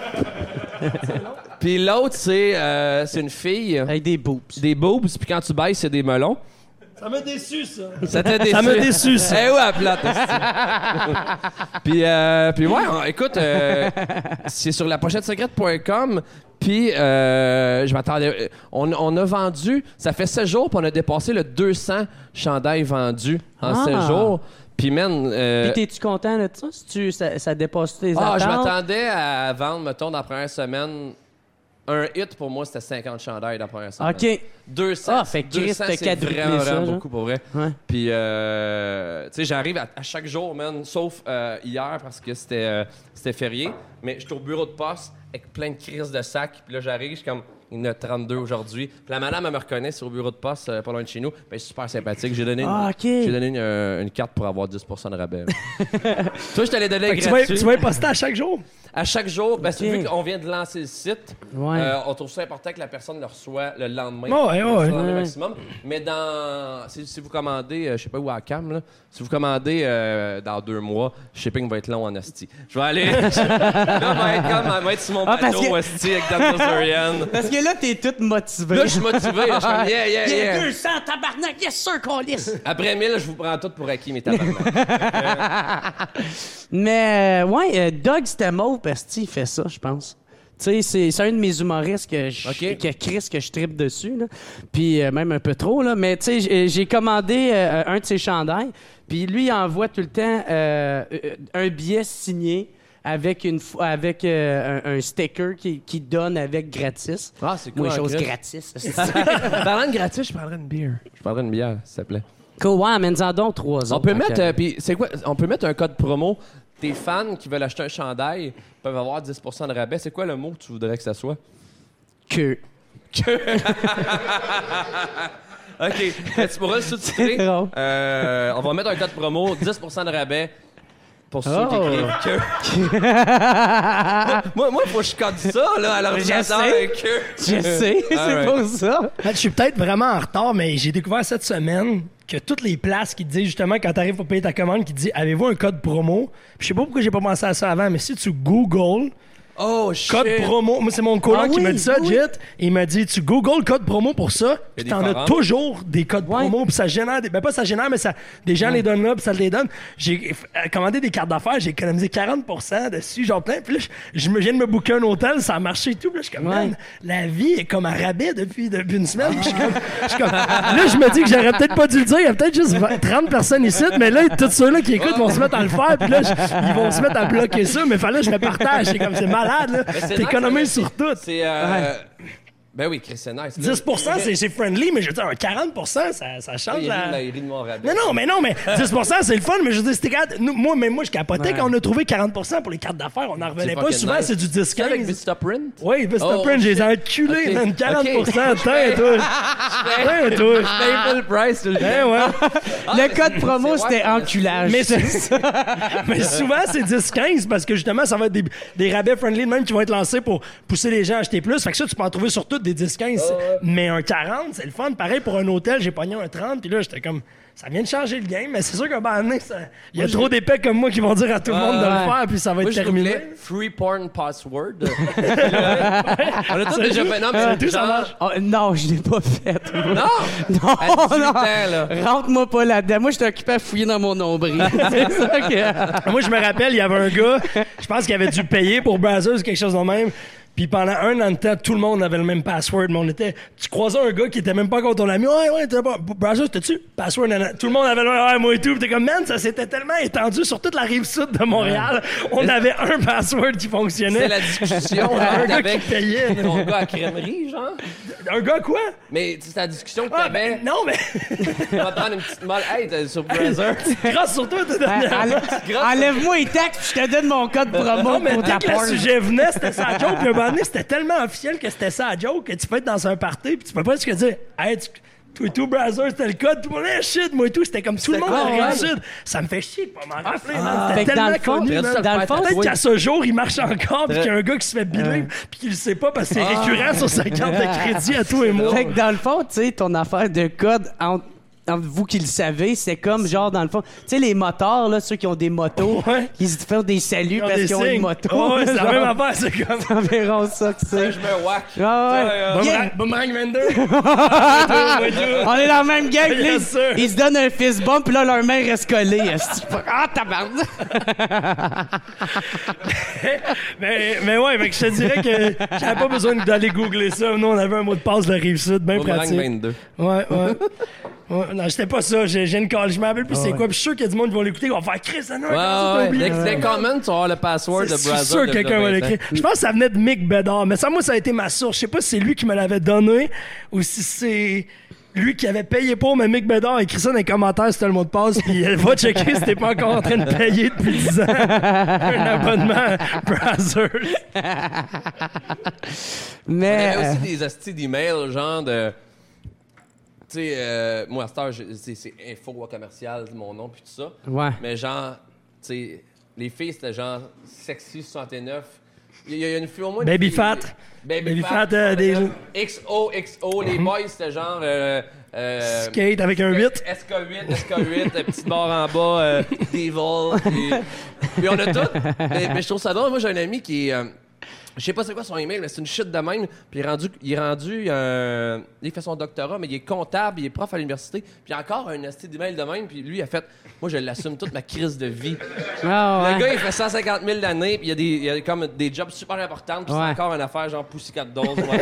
Puis l'autre, c'est une fille... Avec des boobs. Des boobs, puis quand tu baisses, c'est des melons. Ça m'a déçu, ça. Ça t'a déçu? Ça m'a déçu, ça. Eh ouais, à plate. Puis ouais, écoute, c'est sur lapochetesecrète.com. Puis, je m'attendais... On a vendu... Ça fait 7 jours, puis on a dépassé le 200 chandails vendus en 7 jours. Puis, man... Puis, t'es-tu content de ça? Ça dépasse tes attentes? Je m'attendais à vendre, mettons, dans la première semaine... Un hit, pour moi, c'était 50 chandails dans la première semaine. OK. 200, fait que Chris, 200 t'as c'est quadruplé vraiment, ça, vraiment genre. beaucoup, pour vrai. Ouais. Puis, tu sais, j'arrive à chaque jour, man, sauf hier, parce que c'était férié. Mais j'étais au bureau de poste avec plein de crises de sacs. Puis là, j'arrive, je suis comme... Il y en a 32 aujourd'hui. Puis la madame, elle me reconnaît sur le bureau de poste, pas loin de chez nous. Ben, super sympathique. J'ai donné, une carte pour avoir 10% de rabais. Toi, je t'allais donner gratuit. Tu vas poster à chaque jour? À chaque jour, ben, vu qu'on vient de lancer le site, Ouais. on trouve ça important que la personne le reçoit le lendemain. Ouais. Maximum. Mais si vous commandez, je sais pas où à Cam, là, si vous commandez dans 2 mois, le shipping va être long en asti. Je vais aller. Là, on va être sur mon bateau asti avec Dan Bilzerian. Parce que là, t'es tout motivé. Là, je suis motivé. Je suis comme, yeah. 200 tabarnak, yes sir, qu'on lisse. Après 1000, je vous prends tout pour acquis, mes tabarnak. Mais, Doug Stemmo, parce qu'il fait ça, je pense. Tu sais, c'est un de mes humoristes que je trippe dessus, là. Puis même un peu trop, là. Mais, tu sais, j'ai commandé un de ses chandails. Puis lui, il envoie tout le temps un billet signé avec un sticker qui donne avec gratis. Ah, c'est cool. Ou une chose gratis. Parlant de gratis, je prendrais une bière. Je prendrais une bière, s'il te plaît. Cool, ouais, amène-en donc 3 autres. On peut mettre, puis c'est quoi? On peut mettre un code promo. Tes fans qui veulent acheter un chandail peuvent avoir 10% de rabais. C'est quoi le mot que tu voudrais que ça soit? Que. OK. Tu pourras le sous-titrer. C'est drôle. On va mettre un code promo, 10% de rabais pour ceux qui écrivent que. moi, faut que je code ça, là, à l'ordinateur. Je sais, c'est pour ça. Je suis peut-être vraiment en retard, mais j'ai découvert cette semaine que toutes les places qui te disent justement quand t'arrives pour payer ta commande, qui te disent avez-vous un code promo? Puis je sais pas pourquoi j'ai pas pensé à ça avant, mais si tu googles Oh, shit. code promo, moi c'est mon coloc qui m'a dit ça, oui. Jit. Il m'a dit tu googles code promo pour ça, puis des t'en as forums. toujours des codes promo, puis ça génère pas ça génère, mais ça des gens les donnent là, puis ça les donne. J'ai commandé des cartes d'affaires, j'ai économisé 40% dessus, genre plein. Puis là, je viens de me booker un hôtel, ça a marché et tout. Puis là, je suis comme, man, la vie est comme à rabais depuis une semaine. Puis je suis comme, là, je me dis que j'aurais peut-être pas dû le dire. Il y a peut-être juste 30 personnes ici, mais là, tous ceux-là qui écoutent vont se mettre à le faire. Puis là, ils vont se mettre à bloquer ça. Mais fallait que je le partage. C'est comme, c'est malade, là. T'économises sur tout. C'est. Ben oui, Chris, c'est nice. 10%, c'est friendly, mais je veux dire, un 40%, ça change la... Il rit de mon rabais. Mais non, mais 10%, c'est le fun, mais je veux dire, c'était moi, je capotais quand on a trouvé 40% pour les cartes d'affaires. On n'en revenait pas. Souvent, c'est du 10-15. Avec Vista Print? Oui, Vista Print, j'ai enculé, okay. man. 40%, Okay. toi. Full price, tout le Ben ouais. Le code promo, c'était enculage. Mais souvent, c'est 10-15 parce que justement, ça va être des rabais friendly de même qui vont être lancés pour pousser les gens à acheter plus. Fait que ça, tu peux en trouver sur tout des 10-15. Mais un 40, c'est le fun. Pareil, pour un hôtel, j'ai pogné un 30. Puis là, j'étais comme... Ça vient de changer le game, mais c'est sûr qu'un moment donné, il y a trop d'épais comme moi qui vont dire à tout le monde de le faire, puis ça va être terminé. Free porn password. On a tous déjà fait. Non, mais tout ça marche. Oh, non, je l'ai pas fait. Non! Non, À 18 ans, là. Rentre-moi pas là-dedans. Moi, j'étais occupé à fouiller dans mon nombril. C'est ça que... Moi, je me rappelle, il y avait un gars, je pense qu'il avait dû payer pour Brazzers ou quelque chose de même. Puis pendant un an de temps, tout le monde avait le même password. Mais tu croisais un gars qui était même pas encore ton ami. Ouais, t'es pas. Brazzers, t'as-tu? Password, nanana. Tout le monde avait le ouais, moi et tout. Puis t'es comme, man, ça s'était tellement étendu sur toute la rive sud de Montréal. On avait un password qui fonctionnait. C'est la discussion, Un gars avec qui payait. ton gars à crèmerie, genre. Un gars quoi? Mais c'est la discussion que Ah, t'avais. ben, non, mais. On va prendre une petite molle. Hey, t'es sur Brazzers. Grâce sur toi, t'as donné. Enlève-moi les taxes, puis je te donne mon code promo Non, mais pour ta dès que le porn. sujet venait, c'était ça la joke. Puis un moment donné, c'était tellement officiel que c'était ça la joke que tu peux être dans un party puis tu peux pas juste dire hey, toi et tout, Brazzers, c'était le code. Tout le monde, shit, moi et tout, c'était comme tout le monde à la Rive-Sud. Ça me fait chier de pas m'en rappeler, man. C'était tellement connu, man. Peut-être qu'à ce jour, il marche encore puis qu'il y a un gars qui se fait biler puis qu'il le sait pas parce que c'est récurrent sur sa carte de crédit à toi et moi. Fait que dans le fond, tu sais, ton affaire de code entre vous qui le savez, c'est comme genre dans le fond, tu sais les motards là, ceux qui ont des motos, ils se font des saluts parce qu'ils ont une moto. Oh, ouais, c'est la même affaire, c'est comme environ ça que c'est. Je me whack. Boomerang Bender. On est dans la même gang, là, Yes, sir. ils se donnent un fist bump puis là leur main reste collée. Ah tabarnak. mais ouais, fait que je te dirais que j'avais pas besoin d'aller googler ça. Nous, on avait un mot de passe de la Rive-Sud, bien Boomerang pratique. 22. Ouais. Ouais, non, j'étais pas ça. J'ai une call. Je me rappelle plus c'est quoi. Puis je suis sûr qu'il y a du monde qui va l'écouter. Ils vont faire Chris, ça Les comments, tu vas avoir le password de Brother. C'est sûr que quelqu'un va l'écrire. Je pense que ça venait de Mick Bedard. Mais ça, moi, ça a été ma source. Je sais pas si c'est lui qui me l'avait donné ou si c'est lui qui avait payé pour, mais Mick Bedard a écrit ça dans les commentaires, c'était le mot de passe, puis va checker si t'es pas encore en train de payer depuis 10 ans un abonnement Brazzers. Mais il y avait aussi des hosties d'emails, genre de... Tu sais, moi, à cette heure, c'est info commercial, mon nom, puis tout ça. Ouais. Mais genre, tu sais, les filles, c'était genre Sexy 69. Il y a une fille au moins... Baby Fat. Baby Fat, des... XOXO, les boys, c'était genre... Skate avec un 8. SK8, petite barre en bas, Devil. Puis on a tout. Mais je trouve ça drôle. Moi, j'ai un ami qui est... je sais pas c'est quoi son email, mais c'est une shit de même. Puis il fait son doctorat, mais il est comptable, il est prof à l'université. Puis encore un esti d'email de même. Puis lui, il a fait... Moi, je l'assume toute ma crise de vie. Ah, Le gars, il fait 150 000 l'année, puis il y a comme des jobs super importants, puis c'est encore une affaire genre Pussycat Dolls. Il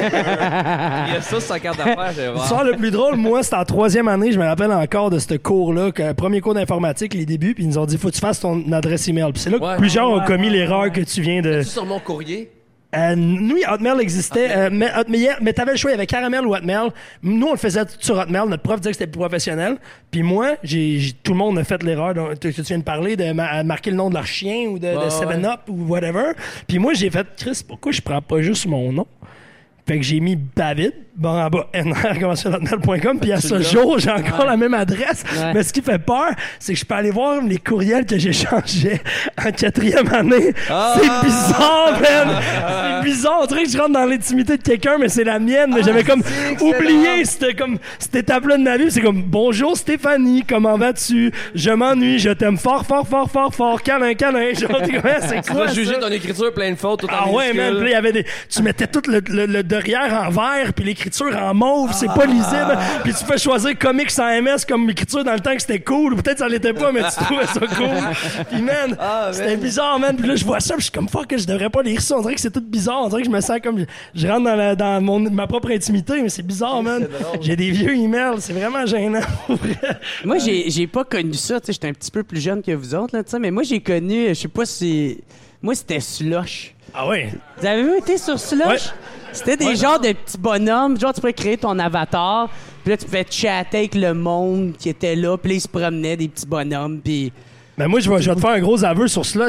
y a ça, 50 affaires, j'ai voir. Ça, le plus drôle, moi, c'était en 3e année, je me rappelle encore de ce cours-là, premier cours d'informatique, les débuts, puis ils nous ont dit, faut que tu fasses ton adresse email. Puis c'est là que plusieurs ont commis l'erreur que tu viens de... C'est sur mon courrier? Nous, Hotmail existait, mais t'avais le choix, il y avait Caramel ou Hotmail. Nous, on le faisait sur Hotmail. Notre prof disait que c'était plus professionnel. Puis moi, tout le monde a fait l'erreur que tu viens de parler, de marquer le nom de leur chien ou de 7-Up ou whatever. Puis moi, j'ai fait, Chris, pourquoi je prends pas juste mon nom? Fait que j'ai mis David, bon en bas, nr@hotmail.com, puis à ce jour, j'ai encore la même adresse. Ouais. Mais ce qui fait peur, c'est que je peux aller voir les courriels que j'échangeais en 4e année. C'est bizarre, man! C'est bizarre. On dirait que je rentre dans l'intimité de quelqu'un, mais c'est la mienne. Mais j'avais comme oublié cette étape-là de ma vie. C'est comme, bonjour Stéphanie, comment vas-tu? Je m'ennuie, je t'aime fort, fort, fort, fort, fort, câlin, câlin. Genre, c'est quoi? Tu vas juger ton écriture plein de fautes, tout en minuscule. Ouais, man. Puis il y avait tu mettais tout le derrière en vert, puis l'écriture en mauve, c'est pas lisible. Puis tu peux choisir comics sans MS comme écriture dans le temps que c'était cool. Peut-être ça l'était pas, mais tu trouvais ça cool. Puis man, c'était bizarre, man. Puis là, je vois ça, puis je suis comme fuck, je devrais pas lire ça. On dirait que c'est tout bizarre. On dirait que je me sens comme je rentre dans ma propre intimité, mais c'est bizarre, man. J'ai des vieux emails, c'est vraiment gênant. Moi, j'ai pas connu ça. Tu sais, j'étais un petit peu plus jeune que vous autres, là, tu sais, mais moi, j'ai connu, je sais pas si. Moi, c'était Slush. Ah ouais? Vous avez été sur Slush? Ouais. C'était des genres de petits bonhommes. Genre, tu pouvais créer ton avatar. Puis là, tu pouvais chatter avec le monde qui était là. Puis là, ils se promenaient, des petits bonhommes. Puis... Ben moi, je vais te faire un gros aveu sur cela.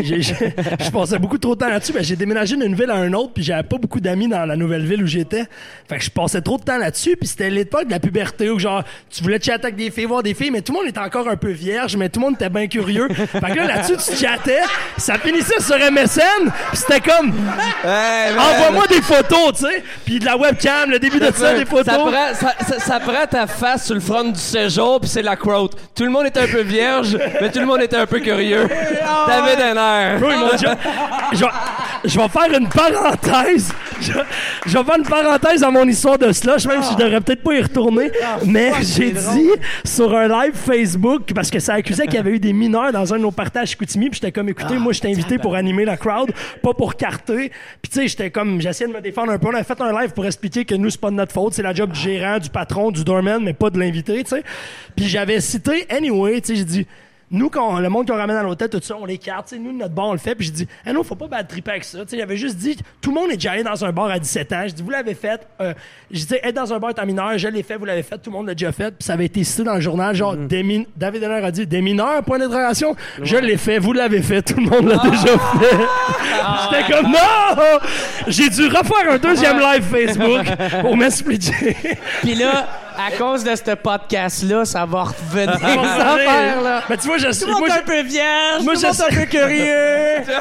Je passais beaucoup trop de temps là-dessus. Ben, j'ai déménagé d'une ville à une autre, puis j'avais pas beaucoup d'amis dans la nouvelle ville où j'étais. Fait que je passais trop de temps là-dessus, puis c'était l'époque de la puberté où genre tu voulais chatter avec des filles, voir des filles, mais tout le monde était encore un peu vierge, mais tout le monde était bien curieux. Fait que là-dessus, tu chattais, ça finissait sur MSN, puis c'était comme envoie-moi des photos, tu sais, puis de la webcam, le début de ça, des photos. Ça prend ta face sur le front du séjour, puis c'est la quote. Tout le monde était un peu vierge, mais tout le monde était un peu curieux. David Henner. Bro, je vais faire une parenthèse. Je vais faire une parenthèse dans mon histoire de slush, même si je devrais peut-être pas y retourner. Mais j'ai dit sur un live Facebook, parce que ça accusait qu'il y avait eu des mineurs dans un de nos partages Chicoutimi, puis j'étais comme, écoutez, moi, je t'ai invité pour animer la crowd, pas pour carter. Puis tu sais, j'étais comme, j'essayais de me défendre un peu. On a fait un live pour expliquer que nous, c'est pas de notre faute, c'est la job du gérant, du patron, du doorman, mais pas de l'invité, tu sais. Puis j'avais cité, anyway, tu sais, j'ai dit, nous, quand le monde qu'on ramène à l'hôtel, tout ça, on les carte. Nous, notre bar, on le fait. Puis je dis, non, faut pas bad tripper avec ça. Il avait juste dit, tout le monde est déjà allé dans un bar à 17 ans. Je dis, vous l'avez fait. Je dis, être dans un bar est un mineur. Je l'ai fait, vous l'avez fait. Tout le monde l'a déjà fait. Puis ça avait été cité dans le journal. Genre, David Henner a dit, des mineurs, point d'interrogation. Ouais. Je l'ai fait, vous l'avez fait. Tout le monde l'a déjà fait. J'étais comme, non! J'ai dû refaire un deuxième live Facebook pour m'expliquer. Puis là, à cause de ce podcast-là, ça va revenir. Cette affaire-là. Mais tu vois, tout le monde est un peu vierge, tout le monde est un peu curieux.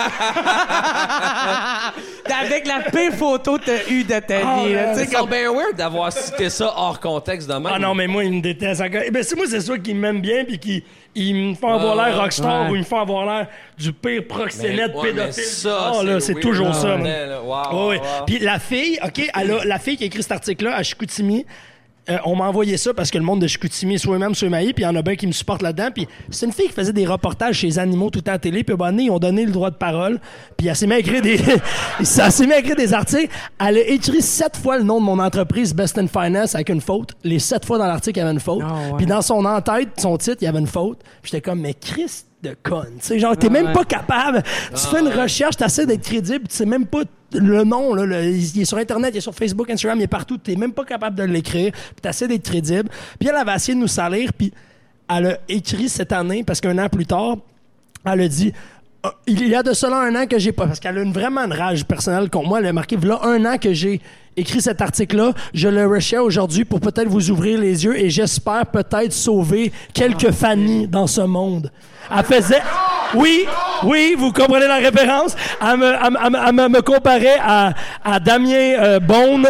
Avec la pire photo que t'as eue de ta vie. C'est bien weird d'avoir cité ça hors contexte de même. Ah non, mais moi, il me déteste encore. Ben, moi, c'est sûr qu'il m'aime bien puis qu'il me font avoir l'air rockstar ou il me font avoir l'air du pire proxénète pédophile. Ça, c'est toujours ça. Wow. Puis la fille, OK, la fille qui a écrit cet article-là à Chicoutimi, on m'a envoyé ça parce que le monde de Chicoutimi, soit même, soit maïs, puis il y en a bien qui me supportent là-dedans. Puis c'est une fille qui faisait des reportages chez les animaux tout le temps à la télé. Puis ils ont donné le droit de parole. Puis elle s'est mis à écrire des articles. Elle a écrit 7 fois le nom de mon entreprise, Best in Finance, avec une faute. Les 7 fois dans l'article, il y avait une faute. Oh, ouais. Puis dans son en-tête, son titre, il y avait une faute. Puis j'étais comme, mais Christ de conne. Tu sais, genre, t'es même pas capable. Tu fais une recherche, t'essaies d'être crédible, tu sais même pas le nom, là, il est sur Internet, il est sur Facebook, Instagram, il est partout, t'es même pas capable de l'écrire, puis t'essaies d'être crédible. Puis elle avait essayé de nous salir, puis elle a écrit cette année, parce qu'un an plus tard, elle a dit... Il y a de cela un an que j'ai pas... Parce qu'elle a vraiment une rage personnelle contre moi. Elle a marqué, voilà un an que j'ai écrit cet article-là. Je le reshare aujourd'hui pour peut-être vous ouvrir les yeux et j'espère peut-être sauver quelques Fanny dans ce monde. Elle faisait... Oui, vous comprenez la référence. Elle me comparait à Damien Bone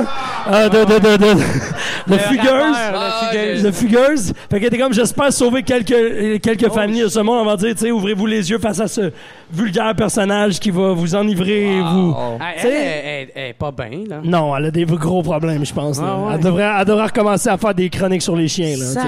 de Fugueuse. De Fugueuse. Fait qu'elle était comme, j'espère sauver quelques familles de ce monde. On va dire, tu sais, ouvrez-vous les yeux face à ce vulgaire personnage qui va vous enivrer. Elle est pas bien, là. Non, elle a des gros problèmes, je pense. Ouais. Elle devrait recommencer à faire des chroniques sur les chiens. Là.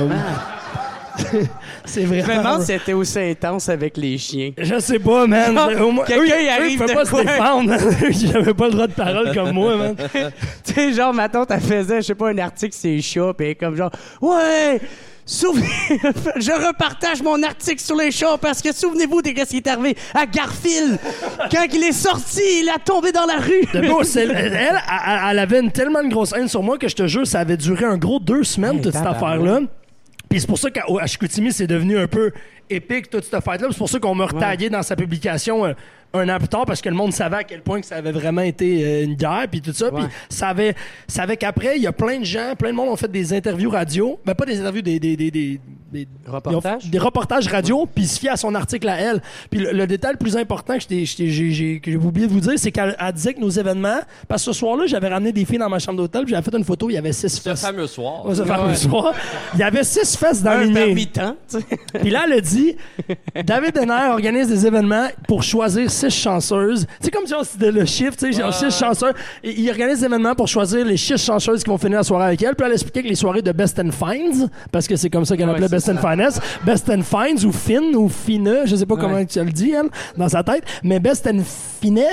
C'est vraiment... Je me demande si c'était aussi intense avec les chiens. Je sais pas, man. Quelqu'un arrive de pas se défendre. J'avais pas le droit de parole comme moi, man. Tu sais, genre, ma tante, elle faisait, je sais pas, un article sur les chats, pis comme genre, ouais... je repartage mon article sur les chats parce que souvenez-vous de ce qui est arrivé à Garfield. Quand il est sorti, il a tombé dans la rue. Elle avait tellement une grosse haine sur moi que je te jure, ça avait duré un gros 2 semaines, toute cette affaire-là. Puis c'est pour ça qu'à Chicoutimi, c'est devenu un peu épique, toute cette fête-là. C'est pour ça qu'on m'a retaillé dans sa publication un an plus tard, parce que le monde savait à quel point que ça avait vraiment été une guerre, puis tout ça. Puis savait qu'après, il y a plein de gens, plein de monde ont fait des interviews radio. Ben, pas des interviews, des reportages? Des reportages radio, puis il se fiait à son article à elle. Puis le détail le plus important que j'ai oublié de vous dire, c'est qu'elle disait que nos événements... Parce que ce soir-là, j'avais ramené des filles dans ma chambre d'hôtel, puis j'avais fait une photo, il y avait 6 fesses. Ce fameux soir. Ce fameux soir. Il y avait 6 fesses dans le nez. Puis là, elle a dit, David Denner organise des événements pour choisir 6 chanceuses. C'est comme genre le chiffre, tu sais, genre 6 chanceuses. Et il organise des événements pour choisir les 6 chanceuses qui vont finir la soirée avec elle. Puis elle expliquait que les soirées de Best and Finds, parce que c'est comme ça qu'elle appelait Best and Finest, Best and Finds ou Finn ou Fine, je sais pas comment tu le dis, elle, dans sa tête, mais Best and Finet,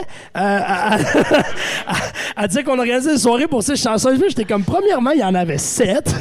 elle disait qu'on organisait des soirées pour 6 chanceuses. Puis j'étais comme, premièrement, il y en avait 7.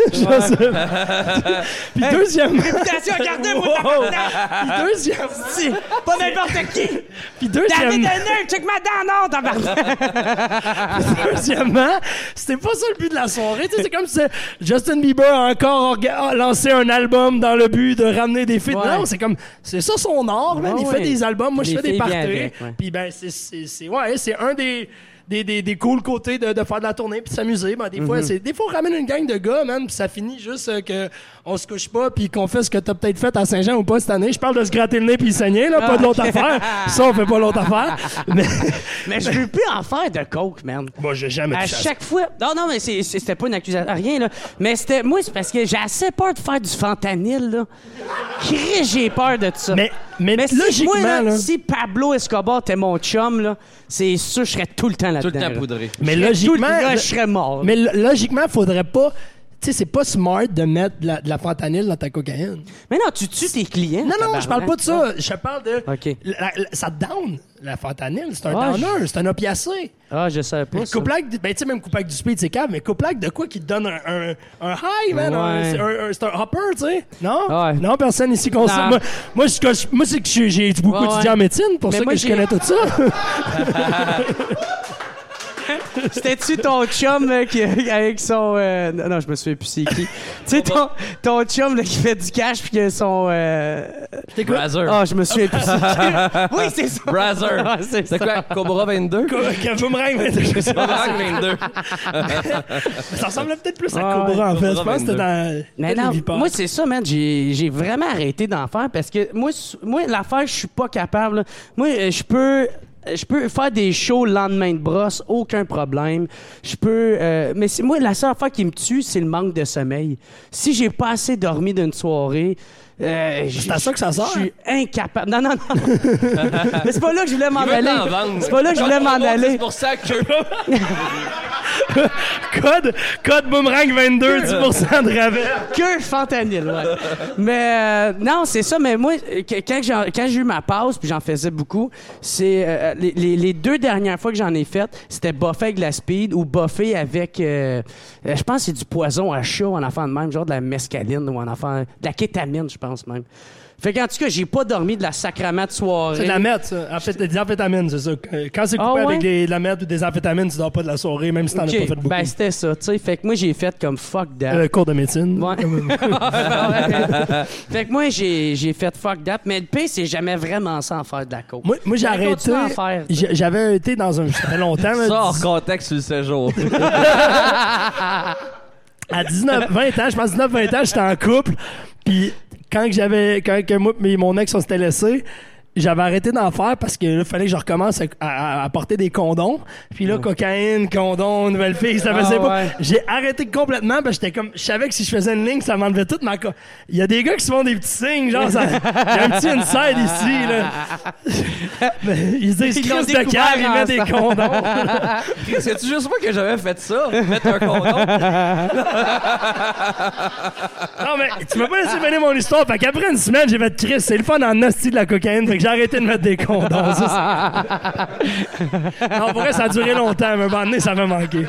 Puis deuxièmement... Réputation à garder, moi, Puis deuxièmement... Pas n'importe qui! Puis deuxièmement... David Denner, check ma dent, non, tabarnak! Deuxièmement, c'était pas ça le but de la soirée. C'est comme si Justin Bieber a encore lancé un album dans le but de ramener des filles. Non, c'est comme... C'est ça son art, man. Il fait des albums, moi je fais des parties. Puis ben, c'est un des cool côtés de faire de la tournée puis de s'amuser. Ben, des fois, on ramène une gang de gars, man, puis ça finit juste que on se couche pas puis qu'on fait ce que t'as peut-être fait à Saint-Jean ou pas cette année. Je parle de se gratter le nez puis saigner, là, pas de l'autre affaire. Ça, on fait pas l'autre affaire. Mais je veux plus en faire de coke, man. Moi, j'ai jamais à chaque fois... Non, mais c'était pas une accusation, rien, là. Mais c'était... Moi, c'est parce que j'ai assez peur de faire du fentanyl, là. J'ai peur de ça. Mais logiquement, là, si Pablo Escobar était mon chum, là, c'est sûr que je serais tout le temps là-dedans. Tout le temps poudré. Mais logiquement... je serais mort. Mais logiquement, faudrait pas... Tu sais, c'est pas smart de mettre de la fentanyl dans ta cocaïne. Mais non, tu tues tes clients. Non, je parle pas de ça. Je parle de... OK. Ça down, la fentanyl. C'est un downer, c'est un opiacé. Ah, je savais pas ça. Ben, tu sais, même couple du speed, c'est calme, mais couple de quoi qui te donne un high, man? Ouais. C'est un hopper, tu sais? Non? Ouais. Non, personne ici consomme. Moi, c'est que j'ai beaucoup étudié en médecine, pour ça que je connais tout ça. C'était-tu ton chum là, avec son... Non, je me souviens plus c'est qui. Tu sais, ton chum là, qui fait du cash puis qui a son... Brazzer. Ah, je me souviens plus c'est qui. Oui, c'est ça. Brazzer. Ah, c'est quoi? Cobra 22? Boomerang 22. Cobra 22. Ça ressemblait peut-être plus à Cobra, en fait. Je pense que c'était dans... Mais non, moi, c'est ça, man. J'ai vraiment arrêté d'en faire parce que moi l'affaire, je suis pas capable. Là. Moi, je peux faire des shows le lendemain de brosse, aucun problème. Je peux... mais moi, la seule affaire qui me tue, c'est le manque de sommeil. Si j'ai pas assez dormi d'une soirée... c'est à ça que ça sort? Je suis incapable. Non. Mais c'est pas là que je voulais m'en aller. C'est pas là que je voulais m'en aller. C'est pour ça que... Code Boomerang 22, 10% de rabais. Que fentanyl, ouais. Mais non, c'est ça. Mais moi, quand j'ai eu ma pause, puis j'en faisais beaucoup, c'est les 2 dernières fois que j'en ai fait, c'était buffer avec de la speed ou buffer avec, je pense que c'est du poison à chat ou en enfant de même, genre de la mescaline ou en enfant, de la kétamine, je pense même. Fait qu'en tout cas, j'ai pas dormi de la sacrament de soirée. C'est de la meth, ça. En fait, des amphétamines, c'est ça. Quand c'est coupé avec de la meth ou des amphétamines, tu dors pas de la soirée, même si t'en as pas fait beaucoup. Ben, c'était ça, tu sais. Fait que moi, j'ai fait comme fuck that. Cours de médecine. Ouais. Fait que moi, j'ai fait fuck that. Mais le pire, c'est jamais vraiment sans faire de la coke. Moi j'ai arrêté. J'avais été dans un. Ça fait longtemps. Là, ça, hors contexte sur le séjour. À 19-20 ans, je pense 19-20 ans, j'étais en couple. Puis quand moi et mon ex, on s'était laissés, j'avais arrêté d'en faire parce que là, fallait que je recommence à porter des condoms. Puis là, cocaïne, condom, nouvelle fille, ça faisait pas. Ouais. J'ai arrêté complètement parce que j'étais comme, je savais que si je faisais une ligne, ça m'enlevait toute ma Il y a des gars qui se font des petits signes, genre, il y a un petit inside ici, là. Ils se disent, Chris de cœur, il met des condoms. C'est-tu juste moi que j'avais fait ça? Mettre un condom? Non, mais tu m'as pas laissé finir mon histoire. Fait qu'après une semaine, j'ai fait Chris, c'est le fun en hostie de la cocaïne. Fait que j'ai arrêté de mettre des condoms. Non, pour vrai, ça a duré longtemps, mais à un moment donné, ça m'a manqué.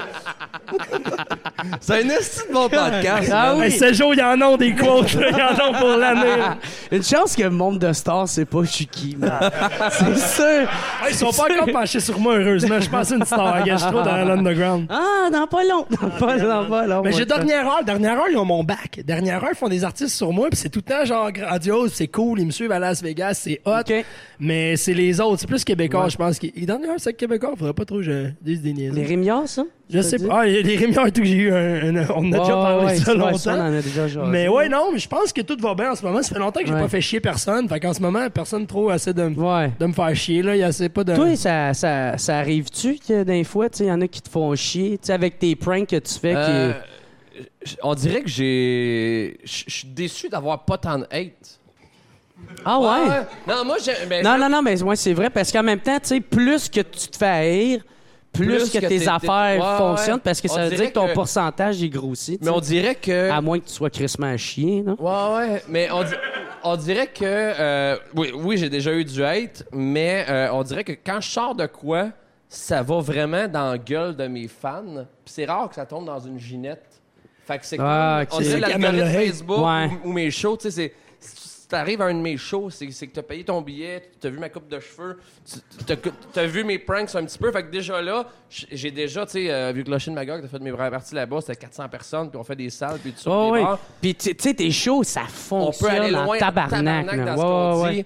C'est un esti de bon podcast. Ah oui. Hey, ce jour, il y en a des quotes, là, il y en a pour l'année. Une chance que le monde de stars, c'est pas Chucky. C'est sûr. Hey, ils sont pas encore penchés sur moi, heureusement. Je pense une star, je suis trop dans l'underground. Ah, non, pas long. Pas long. Mais j'ai dernière heure, ils ont mon bac. Dernière heure, ils font des artistes sur moi, puis c'est tout le temps genre grandiose, c'est cool, ils me suivent à Las Vegas, c'est hot. OK. Mais c'est les autres, c'est plus québécois, Ouais. je pense. Et dernière heure, c'est québécois, faudrait pas trop que je dise des niaiseries. Les Rémiards, ça? Je sais pas. Ah, les Rémiards et tout, que j'ai eu on a déjà parlé de ça longtemps. On en a déjà jasé. Mais ouais, non, mais je pense que tout va bien en ce moment. Ça fait longtemps que j'ai pas fait chier personne. Fait qu'en ce moment, personne trop essaie de me faire chier. Là. Il y a assez pas de... Toi, ça arrive-tu que des fois, il y en a qui te font chier, avec tes pranks que tu fais On dirait que je suis déçu d'avoir pas tant de hate. Ah ouais? Non, moi, Non, mais ouais, c'est vrai, parce qu'en même temps, tu sais, plus que tu te fais haïr, plus que tes affaires fonctionnent, parce que ça veut dire que ton pourcentage est grossi. Mais on dirait que... À moins que tu sois crissement à chier, non? Ouais, mais on dirait que... oui, j'ai déjà eu du hate, mais on dirait que quand je sors de quoi, ça va vraiment dans la gueule de mes fans. Puis c'est rare que ça tombe dans une ginette. Fait que c'est comme... On dirait l'algorithme Facebook ou mes shows, tu sais, si t'arrives à un de mes shows, c'est que t'as payé ton billet, t'as vu ma coupe de cheveux, t'as vu mes pranks un petit peu. Fait que déjà là, j'ai déjà, tu sais, vu que Lochine Magog, t'as fait mes vraies parties là-bas, c'était 400 personnes, puis on fait des salles, puis tout ça. Oh, oui. Puis tu sais, tes shows, ça fonctionne. On peut aller loin en tabarnak dans ce qu'on dit.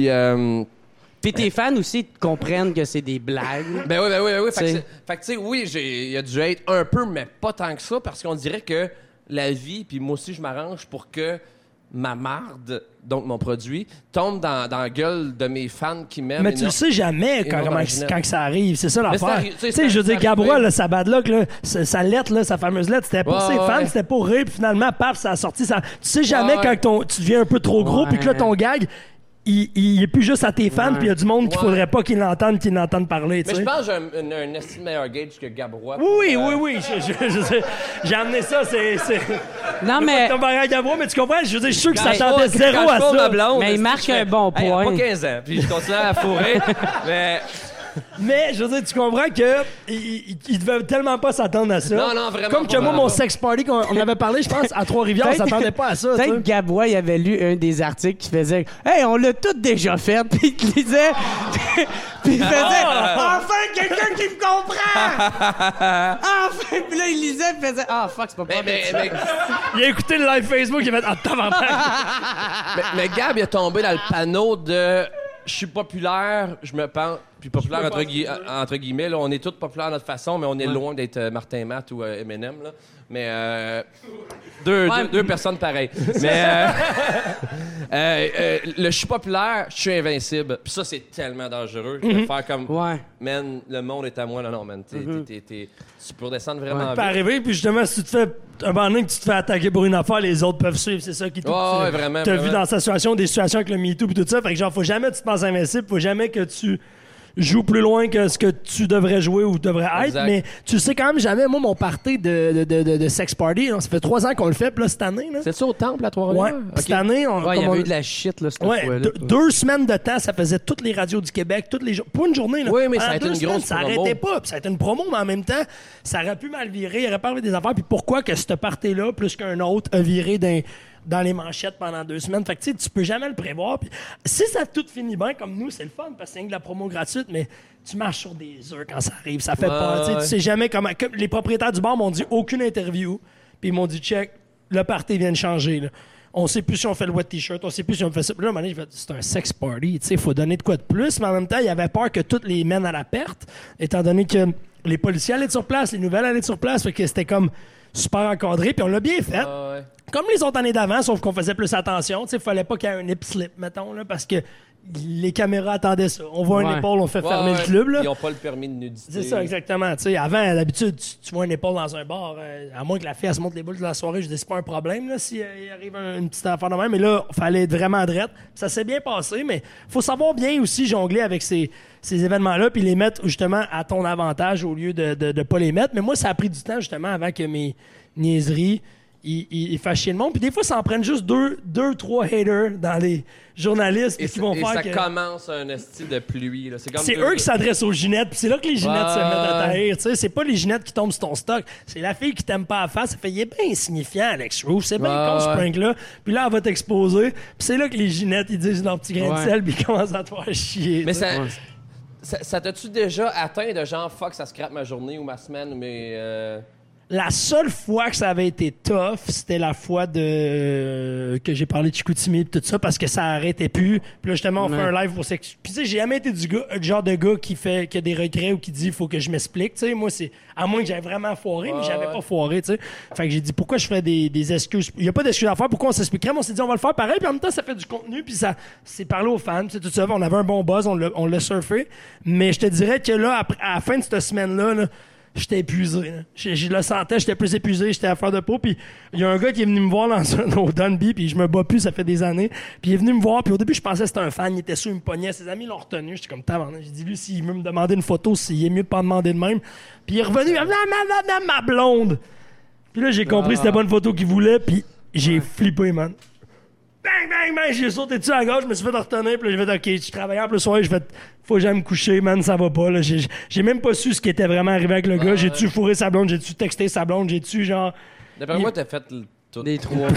Puis tes fans aussi comprennent que c'est des blagues. Ben oui. Fait que tu sais, oui, il y a du hate un peu, mais pas tant que ça, parce qu'on dirait que la vie, puis moi aussi, je m'arrange pour que ma marde, donc mon produit, tombe dans la gueule de mes fans qui m'aiment. Mais tu le sais jamais quand ça arrive. C'est ça l'affaire. Tu sais, je veux dire, Gabrois, là, sa bad luck, là, sa lettre, là, sa fameuse lettre, c'était pour ses fans, c'était pour rire, puis finalement, paf, ça a sorti. Tu sais jamais quand tu deviens un peu trop gros, puis que là, ton gag... Il est plus juste à tes fans, puis il y a du monde qu'il faudrait pas qu'ils l'entendent parler. Mais je pense que j'ai un estime meilleur gauge que Gabrois. Oui. J'ai amené ça, c'est... Non, mais... Comparé à Gabrois, mais tu comprends? Je veux dire, je suis sûr que ça s'attendait zéro à ça. Mais il marque un bon point. Il a pas 15 ans, puis je continue à fourrer, Mais, je veux dire, tu comprends que il devait tellement pas s'attendre à ça. Non, vraiment. Comme que moi, mon sex party, qu'on avait parlé, je pense, à Trois-Rivières, on s'attendait pas à ça. Peut-être que Gabrois, il avait lu un des articles qui faisait « Hey, on l'a tout déjà fait », puis il lisait... puis il faisait « Enfin, quelqu'un qui me comprend! » Enfin! Puis là, il lisait, puis il faisait « Ah, fuck, c'est pas mais Il a écouté le live Facebook, il a fait « Ah, tabarnak! » Mais Gab, il est tombé dans le panneau de... Je suis populaire, je me pense... Puis populaire, entre guillemets, là, on est tous populaires à notre façon, mais on est loin d'être Martin Matt ou Eminem. Là. Mais deux personnes pareilles. Mais le je suis populaire, je suis invincible. Puis ça, c'est tellement dangereux. Je vais faire comme, man, le monde est à moi. Non, man, tu peux redescendre vraiment vite. Ça peut arriver, puis justement, si tu te fais un moment donné que tu te fais attaquer pour une affaire, les autres peuvent suivre. C'est ça qui vraiment. T'as vu dans sa situation, des situations avec le MeToo et tout ça. Fait que genre, faut jamais que tu te penses invincible, faut jamais que tu joues plus loin que ce que tu devrais jouer ou devrais être, Exact. mais tu sais quand même jamais. Moi, mon party de sex party, là, ça fait 3 ans qu'on le fait, puis là, cette année. Là, C'est ça au temple à Trois-Rivières? ouais, cette année, Il y comme avait on- eu de la shit, là, cette Ouais, fois-là. 2 semaines de temps, ça faisait toutes les radios du Québec, toutes les jours. Pas une journée, là. Oui, mais ça En a été 2 une semaines, grosse ça promo. arrêtait pas. Puis ça a été une promo, mais en même temps, ça aurait pu mal virer. Il aurait pas arrivé des affaires. Puis pourquoi que ce party-là, plus qu'un autre, a viré dans les manchettes pendant 2 semaines. Fait que tu sais, tu peux jamais le prévoir. Puis si ça tout finit bien, comme nous, c'est le fun, parce que c'est rien que de la promo gratuite, mais tu marches sur des œufs quand ça arrive. Ça fait peur. Tu sais, tu sais jamais comment. Comme les propriétaires du bar m'ont dit aucune interview. Puis ils m'ont dit check, le party vient de changer. Là. On sait plus si on fait le wet t-shirt, on sait plus si on fait ça. Puis là, à un moment donné, j'ai fait, c'est un sex party, tu sais, il faut donner de quoi de plus. Mais en même temps, il y avait peur que toutes les mènent à la perte, étant donné que les policiers allaient être sur place, les nouvelles allaient être sur place. Fait que c'était comme super encadré. Puis on l'a bien fait. Ouais. Comme les autres années d'avant, sauf qu'on faisait plus attention. Tu sais, il fallait pas qu'il y ait un nip slip, mettons, là, parce que les caméras attendaient ça. On voit un Ouais. épaule, on fait fermer Ouais, le club. Là. Ils n'ont pas le permis de nudité. C'est ça, exactement. Tu sais, avant, d'habitude, tu vois un épaule dans un bar, à moins que la fille elle se monte les boules de la soirée, je dis c'est pas un problème là, s'il arrive une petite affaire de même. Mais là, il fallait être vraiment drette. Ça s'est bien passé, mais faut savoir bien aussi jongler avec ces événements-là, puis les mettre justement à ton avantage au lieu de pas les mettre. Mais moi, ça a pris du temps justement avant que mes niaiseries ils fassent chier le monde. Puis des fois, ça en prennent juste 2-3 haters dans les journalistes Et, qui vont et faire ça que... commence un style de pluie. Là. C'est, C'est eux qui s'adressent aux ginettes, puis c'est là que les ginettes se Ouais. mettent à taire. Tu sais, c'est pas les ginettes qui tombent sur ton stock, c'est la fille qui t'aime pas à face. Ça fait, il est bien insignifiant, Alex Roof, c'est bien con ce Ouais. prank-là. Puis là, elle va t'exposer, puis c'est là que les ginettes, ils disent leur petit grain de Ouais. sel, puis ils commencent à te faire chier. Mais tu sais. ça t'as-tu déjà atteint de genre fuck, ça scrape ma journée ou ma semaine ou La seule fois que ça avait été tough, c'était la fois que j'ai parlé de Chicoutimi et tout ça, parce que ça arrêtait plus. Puis là, justement, on fait un live pour s'expliquer. Puis tu sais, j'ai jamais été du genre de gars qui a des regrets ou qui dit « faut que je m'explique ». Tu sais, moi, c'est... À moins que j'avais vraiment foiré, mais j'avais pas foiré, tu sais. Fait que j'ai dit « pourquoi je ferais des excuses? » Il y a pas d'excuses à faire. Pourquoi on s'expliquerait? Mais on s'est dit « on va le faire pareil ». Puis en même temps, ça fait du contenu, puis ça... C'est parler aux fans, c'est tout ça. On avait un bon buzz, on l'a surfé. Mais je te dirais que là, à la fin de cette semaine-là, là, j'étais épuisé. Là. Je le sentais, j'étais plus épuisé, j'étais à fleur de peau. Puis il y a un gars qui est venu me voir au Dunby, puis je me bats plus, ça fait des années. Puis il est venu me voir, puis au début, je pensais que c'était un fan, il était sûr, il me pognait. Ses amis l'ont retenu. J'étais comme tabarnak. J'ai dit, lui, s'il veut me demander une photo, il est mieux de pas demander de même. Puis il est revenu, ma blonde. Puis là, j'ai compris que c'était pas une photo qu'il voulait, puis j'ai flippé, man. Bang, bang, bang, j'ai sauté dessus à gauche, je me suis fait retenir, puis là, j'ai fait, OK, je travaillais en plus soir, j'ai fait, faut que j'aille me coucher, man, ça va pas, là. J'ai même pas su ce qui était vraiment arrivé avec le gars. J'ai-tu fourré sa blonde, j'ai-tu texté sa blonde, j'ai-tu, genre... D'après moi, t'as fait tout. Des trois.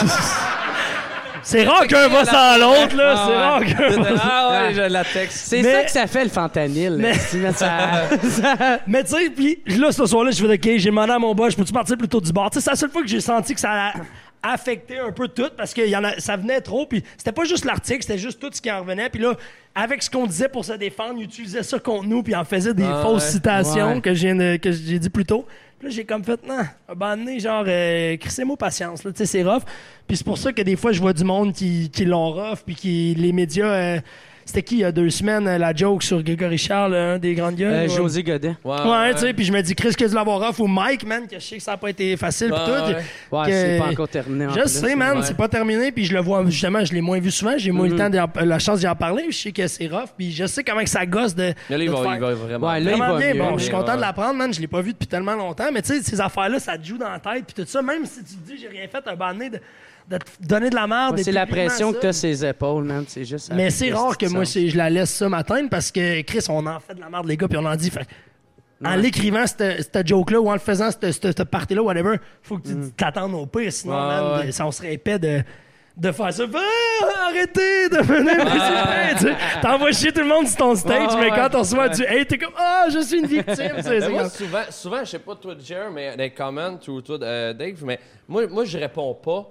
C'est rare qu'un va sans l'autre, là, c'est rare qu'un va... Ah ouais, je la texte. C'est Mais- ça que ça fait le fentanyl. Mais- Tu mets ça- Mais tu sais, puis là, ce soir-là, je fais OK, j'ai demandé à mon boss, je peux-tu partir plutôt du bar? Tu sais, c'est la seule fois que j'ai senti que ça a affecté un peu tout, parce que ça venait trop, puis c'était pas juste l'article, c'était juste tout ce qui en revenait. Puis là, avec ce qu'on disait pour se défendre, il utilisait ça contre nous, puis il en faisait des fausses citations Ouais. que j'ai dit plus tôt. Puis là, j'ai comme fait, non, un moment donné, genre, crissez-moi patience, là, tu sais, c'est rough. Puis c'est pour ça que des fois, je vois du monde qui l'ont rough, puis qui, les médias... c'était qui, il y a 2 semaines, la joke sur Grégory Charles, un des grandes gueules? José Godet. Ouais, tu sais, puis je me dis, Chris, que de l'avoir rough, ou Mike, man, que je sais que ça n'a pas été facile, pis tout. Ouais, que- c'est pas encore terminé. en Je plus. sais, man, ouais. c'est pas terminé, puis je le vois, justement, je l'ai moins vu souvent, j'ai moins eu le temps la chance d'y en parler, je sais que c'est rough, puis je sais comment que ça gosse de. Là, il de te va, faire- il va vraiment. Ouais, là, il Vraiment va bien, mieux, bon, là. je suis content de l'apprendre, man, je l'ai pas vu depuis tellement longtemps, mais tu sais, ces affaires-là, ça te joue dans la tête, puis tout ça, même si tu te dis, j'ai rien fait, un bonnet de te donner de la merde. Ouais, d'être c'est la publiquement pression que ça. t'as sur les épaules, man. C'est juste. Mais c'est rare que moi, je la laisse ça m'atteindre parce que, Chris, on en fait de la merde, les gars, puis on en dit. Fait, en l'écrivant cette joke-là ou en le faisant, cette partie-là, whatever, faut que tu t'attendes au pire. Sinon, man, ça, on serait épais de faire ça. Ah, arrêtez de venir. Tu sais, t'envoies chier tout le monde sur ton stage, mais quand on reçoit du hate, t'es comme ah, je suis une victime. Mais moi, souvent, je sais pas toi, Jer, mais dans les comments ou toi, Dave, mais moi, je réponds pas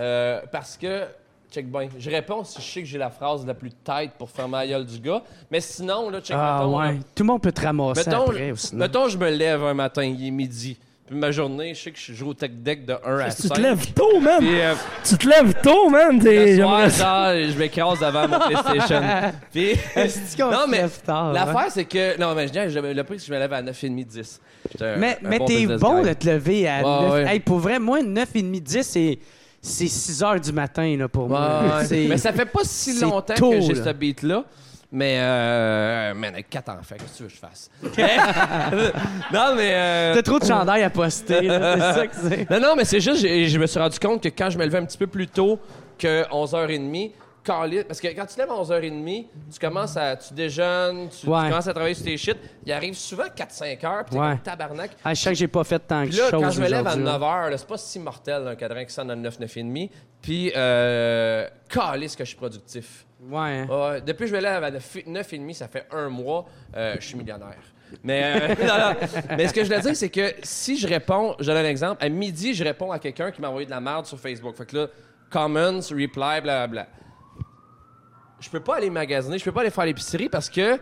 parce que, check bien, je réponds si je sais que j'ai la phrase la plus tête pour faire ma gueule du gars, mais sinon, là, check, Ah, mettons, ouais. là, Tout le monde peut te ramasser mettons, après aussi. mettons, je me lève un matin, il est midi, puis ma journée, je sais que je joue au tech deck de 1 à 5. Tu te lèves tôt, man. Puis, Tu te lèves tôt, man. le soir, genre, je m'écrase devant mon PlayStation. Puis, non, mais l'affaire, c'est que... Non, mais le prix, c'est que je me lève à 9h30, 10. Mais t'es bon de te lever à 9. Hey, pour vrai, moi, 9h30, 10, c'est 6 h du matin là, pour moi. Ouais. Mais ça fait pas si c'est longtemps tôt, que j'ai là. ce beat-là. Mais, man, avec 4 enfants, qu'est-ce que tu veux que je fasse? Non, mais... T'as trop de chandails à poster, là, c'est ça que c'est. Non, mais c'est juste, je me suis rendu compte que quand je me levais un petit peu plus tôt que 11h30, parce que quand tu lèves à 11h30, tu déjeunes, tu commences à travailler sur tes shit. Il arrive souvent 4-5 heures, puis t'es comme tabarnak. Je sais que j'ai pas fait tant de Puis là, choses quand je me lève à aujourd'hui. 9h, là, c'est pas si mortel un cadran qui sonne dans le 9-9,5. Puis, calisse que je suis productif. Ouais. Ouais, depuis que je me lève à 9h30, ça fait 1 mois, je suis millionnaire. Mais, non. Mais ce que je voulais dire, c'est que si je réponds, je donne un exemple, à midi, je réponds à quelqu'un qui m'a envoyé de la merde sur Facebook. Fait que là, comments, reply, blablabla. Je peux pas aller magasiner, je peux pas aller faire l'épicerie parce que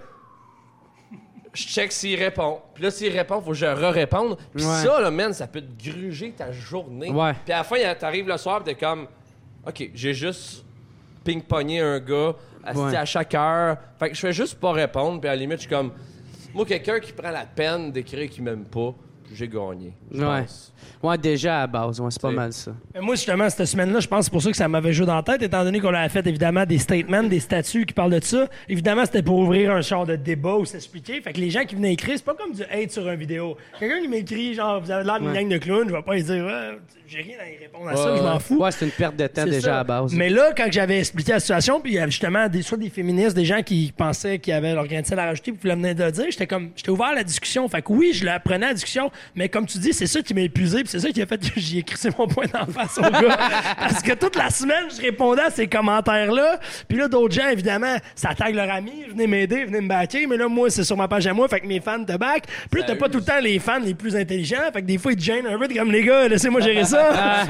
je check s'il répond. Puis là, s'il répond, faut que je re-réponde. Puis ça, là, man, ça peut te gruger ta journée. Ouais. Puis à la fin, t'arrives le soir, pis t'es comme, OK, j'ai juste ping-pogné un gars assis à chaque heure. Fait que je fais juste pas répondre. Puis à la limite, je suis comme, moi, quelqu'un qui prend la peine d'écrire qu'il m'aime pas, j'ai gagné. Je pense. Ouais, déjà à la base, c'est pas mal ça. Mais moi, justement, cette semaine-là, je pense que c'est pour ça que ça m'avait joué dans la tête, étant donné qu'on avait fait, évidemment, des statements, des statuts qui parlent de ça. Évidemment, c'était pour ouvrir un genre de débat ou s'expliquer. Fait que les gens qui venaient écrire, c'est pas comme du hate sur une vidéo. Quelqu'un qui m'écrit, genre, vous avez l'air d'une gang de clowns, je vais pas lui dire, j'ai rien à y répondre à ça, je m'en fous. Ouais, c'est une perte de temps C'est déjà ça. à la base. Mais là, quand j'avais expliqué la situation, puis il y avait justement soit des féministes, des gens qui pensaient qu'il y avait leur grain de sel à rajouter, puis qui venaient de le dire, j'étais ouvert à la discussion. Fait que oui, je la prenais à la discussion, mais comme tu dis, c'est ça qui m'a épuisé, puis c'est ça qui a fait que j'y ai crissé mon point d'en face au gars. Parce que toute la semaine, je répondais à ces commentaires-là, puis là, d'autres gens, évidemment, ça tague leur ami, venez m'aider, venez me backer, mais là, moi, c'est sur ma page à moi, fait que mes fans te back. Puis là, t'as pas tout le temps les fans les plus intelligents, fait que des fois, ils te gênent un peu, t'es comme les gars, laissez-moi gérer ça.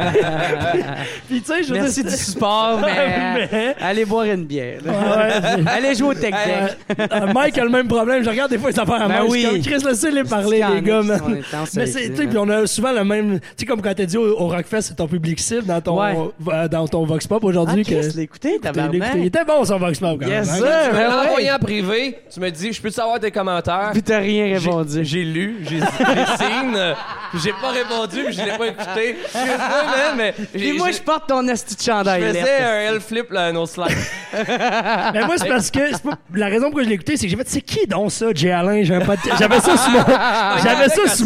Puis tu sais, je veux Merci dire, du support, mais allez boire une bière. Allez jouer au tech deck. Mike a le même problème. Je regarde des fois les affaires à Mike. oui. Comme Chris, laissez-les parler, les gars, man. Mais c'est, tu sais, puis on a souvent le même. Tu sais, comme quand t'as dit au Rockfest, c'est ton public cible dans ton Vox Pop aujourd'hui. Chris, l'écouter, tabarnak. Il était bon son Vox Pop quand Yes, même. sir. Tu me Ouais. l'as envoyé en privé. Tu me dis, je peux savoir tes commentaires. Puis t'as rien répondu. J'ai lu, j'ai signé, j'ai pas répondu, mais je l'ai pas écouté. Mais Puis moi, je porte ton esti de chandail. je faisais lettre. un L-flip là, à nos slides. Mais moi, c'est parce que la raison pour laquelle je l'ai écouté, c'est que j'ai fait, c'est qui donc ça, Jay Alain? J'avais ça sur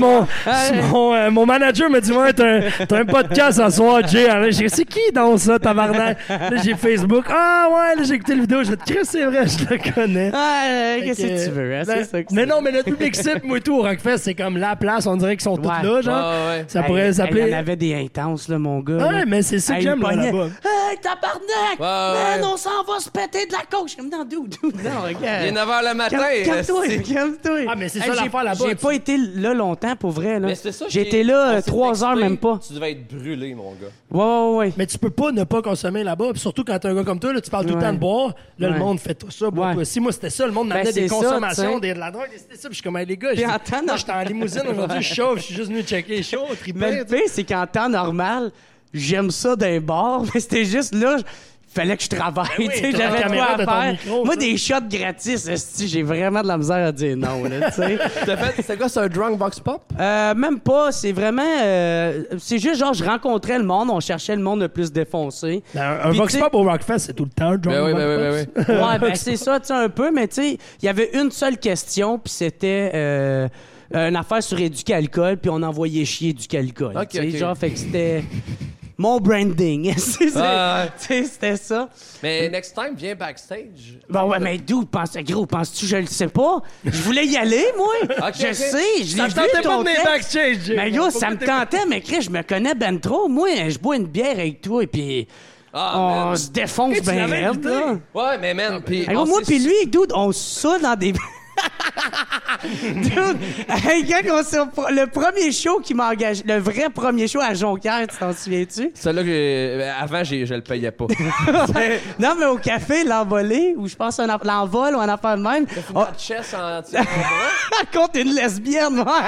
mon manager me dit, ouais, t'as un podcast ce soir, Jay Alain. J'ai dit, c'est qui donc ça, tabarnak? Là, j'ai Facebook. Ah ouais, là, j'ai écouté la vidéo. Je vais te dire, c'est vrai, je le connais. Qu'est-ce que tu veux? Hein? C'est ça que Mais c'est. non, mais le public cible, moi et tout, au Rockfest, c'est comme la place, on dirait qu'ils sont tous là, genre. Ouais. Ça pourrait Il y s'appeler. en avait des intenses, là, mon gars. Ouais, là. mais c'est ça que Hey, j'aime il pognait. là-bas. Hey, tabarnak! Ouais. Man, on s'en va se péter de la coke. Je suis comme, non, dude, non, regarde. Il est 9h le matin. Calme-toi, c'est- calme-toi. Ah, mais c'est ça j'ai- l'affaire là-bas, J'ai tu- pas été là longtemps, pour vrai, là. Mais c'est ça, J'ai été là 3 heures, même pas. Tu devais être brûlé, mon gars. Ouais. Mais tu peux pas ne pas consommer là-bas. Puis surtout quand t'es un gars comme toi, là, tu parles tout le temps de boire. Là, le Ouais. monde fait tout ça. Bois Ouais. toi. Si moi c'était ça, le monde m'amenait Ben, des c'est ça, consommations, tu sais. de la drogue, c'était ça. Puis je suis comme, hey, les gars, Puis en temps moi, j'étais en limousine aujourd'hui, je chauffe, je suis juste venu checker chaud, Mais triper. le pire, c'est qu'en temps normal, j'aime ça d'un bar, mais c'était juste là. Fallait que je travaille, oui, tu sais, t'as la j'avais caméra, quoi t'as ton à faire. micro, Moi, ça. des shots gratis, esti, j'ai vraiment de la misère à dire non, là, tu sais. T'as fait, c'est quoi, c'est un drunk box pop? Même pas, c'est vraiment... c'est juste genre, je rencontrais le monde, on cherchait le monde le plus défoncé. Un Puis, Vox tu sais- Pop au Rockfest, c'est tout le temps. Ben oui. Ouais, ben c'est ça, tu sais, un peu, mais tu sais, il y avait une seule question, puis c'était une affaire sur éduc-alcool, puis on envoyait chier éduc-alcool. Ok, Tu sais, ok. genre, fait que c'était mon branding. Tu sais, Ouais. c'était ça. Mais next time, viens backstage. Bon, ouais, mais d'où penses-tu, je le sais pas? Je voulais y aller, moi. Ok, je ok. sais, je Ça l'ai me vu, tentait pas ton de venir texte. backstage, Jay. Mais yo, Pourquoi ça me t'es- tentait, mais Chris, je me connais ben trop. Moi, je bois une bière avec toi, et puis on se défonce Hey, tu ben l'avais raide, invité. là. Ouais, mais man, pis... Hey, gros, moi puis lui, dude, on se saoule dans des... Dude, hey, quand on s'est... Le premier show qui m'a engagé, le vrai premier show à Jonquière, tu t'en souviens-tu? Celle-là, avant, je le payais pas. Non, mais au café, l'envolé, ou je pense l'envol ou un affaire de même. Une hot chest en tirant le bras. Raconte une lesbienne, moi.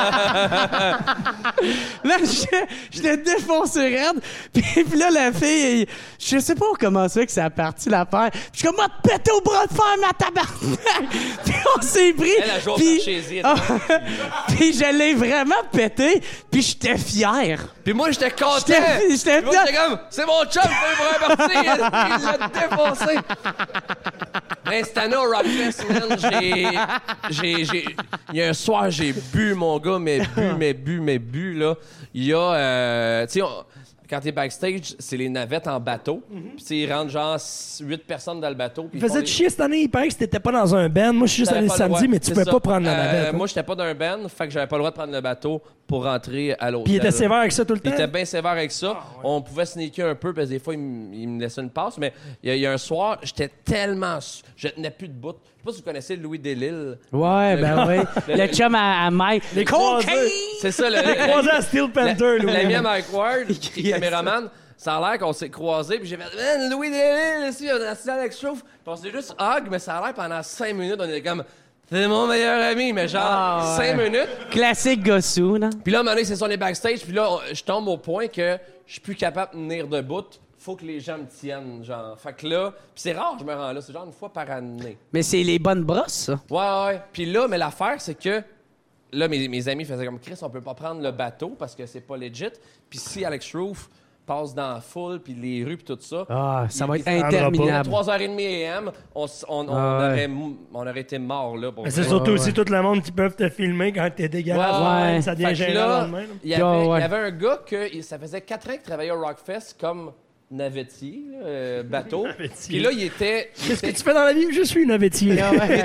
Là, je l'ai défoncé raide. Puis là, la fille, je sais pas comment ça que ça a parti l'affaire. Puis je suis comme, moi, pété au bras de fer, ma tabarnak. Puis on s'est pris. Elle a joué au Puis, Marchesi, puis je l'ai vraiment pété, puis j'étais fier. Puis moi, j'étais content. J'étais Moi, j'étais comme, c'est mon chum, il pourrait partir. Il l'a défoncé. Mais cette année au Rockfest, man, il y a un soir, j'ai bu, mon gars, mais bu, là. Il y a, tu sais, quand t'es backstage, c'est les navettes en bateau. Puis ils rentrent genre 8 personnes dans le bateau. Il faisait chier cette année, il paraît que t'étais pas dans un band. Moi, je suis juste allé le samedi, mais tu pouvais pas prendre la navette. Moi, j'étais pas dans un band, fait que j'avais pas le droit de prendre le bateau pour rentrer à l'hôtel. Puis il était sévère avec ça tout le temps? Il était bien sévère avec ça. On pouvait sneaker un peu, parce que des fois, il me laissait une passe. Mais il y a un soir, j'étais tellement... Je tenais plus de bout. Je sais pas si vous connaissez Louis Delisle. Ouais, ben oui. Le chum à Mike. Les croisés. C'est ça, Les croisés à Steel Panther, Louis. L'ami à Mike Ward, qui est caméraman. Ça a l'air qu'on s'est croisés, puis j'ai fait « Man, Louis Delisle, ici, on a assis Alex Strouf. » Puis on s'est juste hug, mais ça a l'air pendant 5 minutes, on était comme « C'est mon meilleur ami », mais genre 5 minutes. Classique gossou, non? Puis là, à un moment donné, c'est ça, on est backstage, puis là, je tombe au point que je suis plus capable de tenir debout. Faut que les gens me tiennent, genre. Fait que là, puis c'est rare que je me rends là, c'est genre une fois par année. Mais c'est les bonnes brosses, ça. Ouais. Puis là, mais l'affaire, c'est que là, mes amis faisaient comme Chris, on peut pas prendre le bateau parce que c'est pas legit. Puis si Alex Roof passe dans la foule, puis les rues, puis tout ça. Ah, ça va être À interminable. 3h30 AM, on aurait été morts là. Mais c'est surtout aussi tout le monde qui peuvent te filmer quand t'es dégueulasse. Ouais. Ça devient Fait que gênant là, le lendemain. il y avait un gars que ça faisait 4 ans qu'il travaillait au Rockfest comme navetier, bateau. Puis là, il était... Qu'est-ce que tu fais dans la vie? Je suis navetier.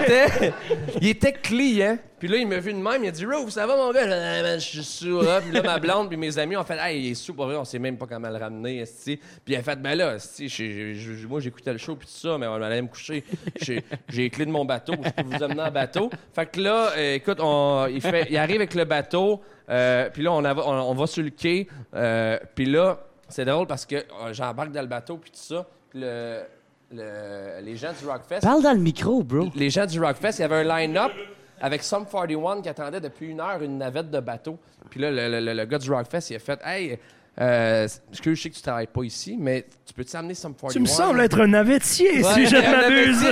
il était client. Puis là, il m'a vu de même. Il a dit « Roof, ça va, mon gars? » Je suis sous. Puis là, ma blonde puis mes amis ont fait « Hey, il est sous pour vrai. On sait même pas comment le ramener. » Puis il a fait « Ben là, moi, j'écoutais le show puis tout ça, mais on allait me coucher. J'ai les clés de mon bateau. Je peux vous amener en bateau. » Fait que là, écoute, il arrive avec le bateau. Puis là, on va sur le quai. Puis là, c'est drôle parce que j'embarque dans le bateau puis tout ça. Puis les gens du Rockfest... Parle dans le micro, bro. Les gens du Rockfest, il y avait un line-up avec Sum 41 qui attendait depuis 1 heure une navette de bateau. Puis là, le gars du Rockfest, il a fait « Hey, excuse, je sais que tu travailles pas ici, mais tu peux-tu amener Sum 41? » Tu me sembles être un navetier, si je ne m'abuse.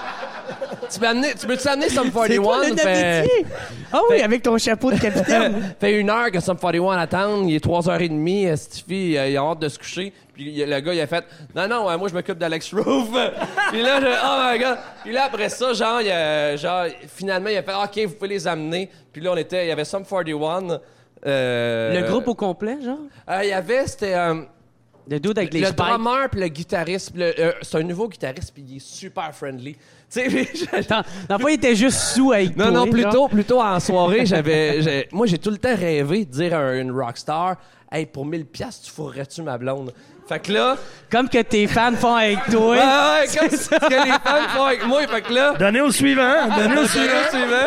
Tu peux-tu amener Sum 41? C'est toi le navetier? Ah oui, avec ton chapeau de capitaine. Fait 1 heure que Sum 41 attend, il est 3h30, Stiffy, il a hâte de se coucher. Puis le gars, il a fait « Non, moi, je m'occupe d'Alex Roof. » Puis là, oh my God. Puis là, après ça, finalement, il a fait « OK, vous pouvez les amener. » Puis là, il y avait Sum 41. Le groupe au complet, genre? Il y avait, c'était... Le dude avec les le spikes. drummer puis le guitariste. C'est un nouveau guitariste, puis il est super friendly. Tu sais, Dans le fond, il était juste sous avec toi. Non, genre. plutôt en soirée, moi, j'ai tout le temps rêvé de dire à une rockstar « Hey, pour 1000$, tu fourrais-tu ma blonde? » Fait que là... Comme que tes fans font avec toi. Ouais, comme ce que les fans font avec moi. Fait que là... Donnez au suivant. Donnez au suivant.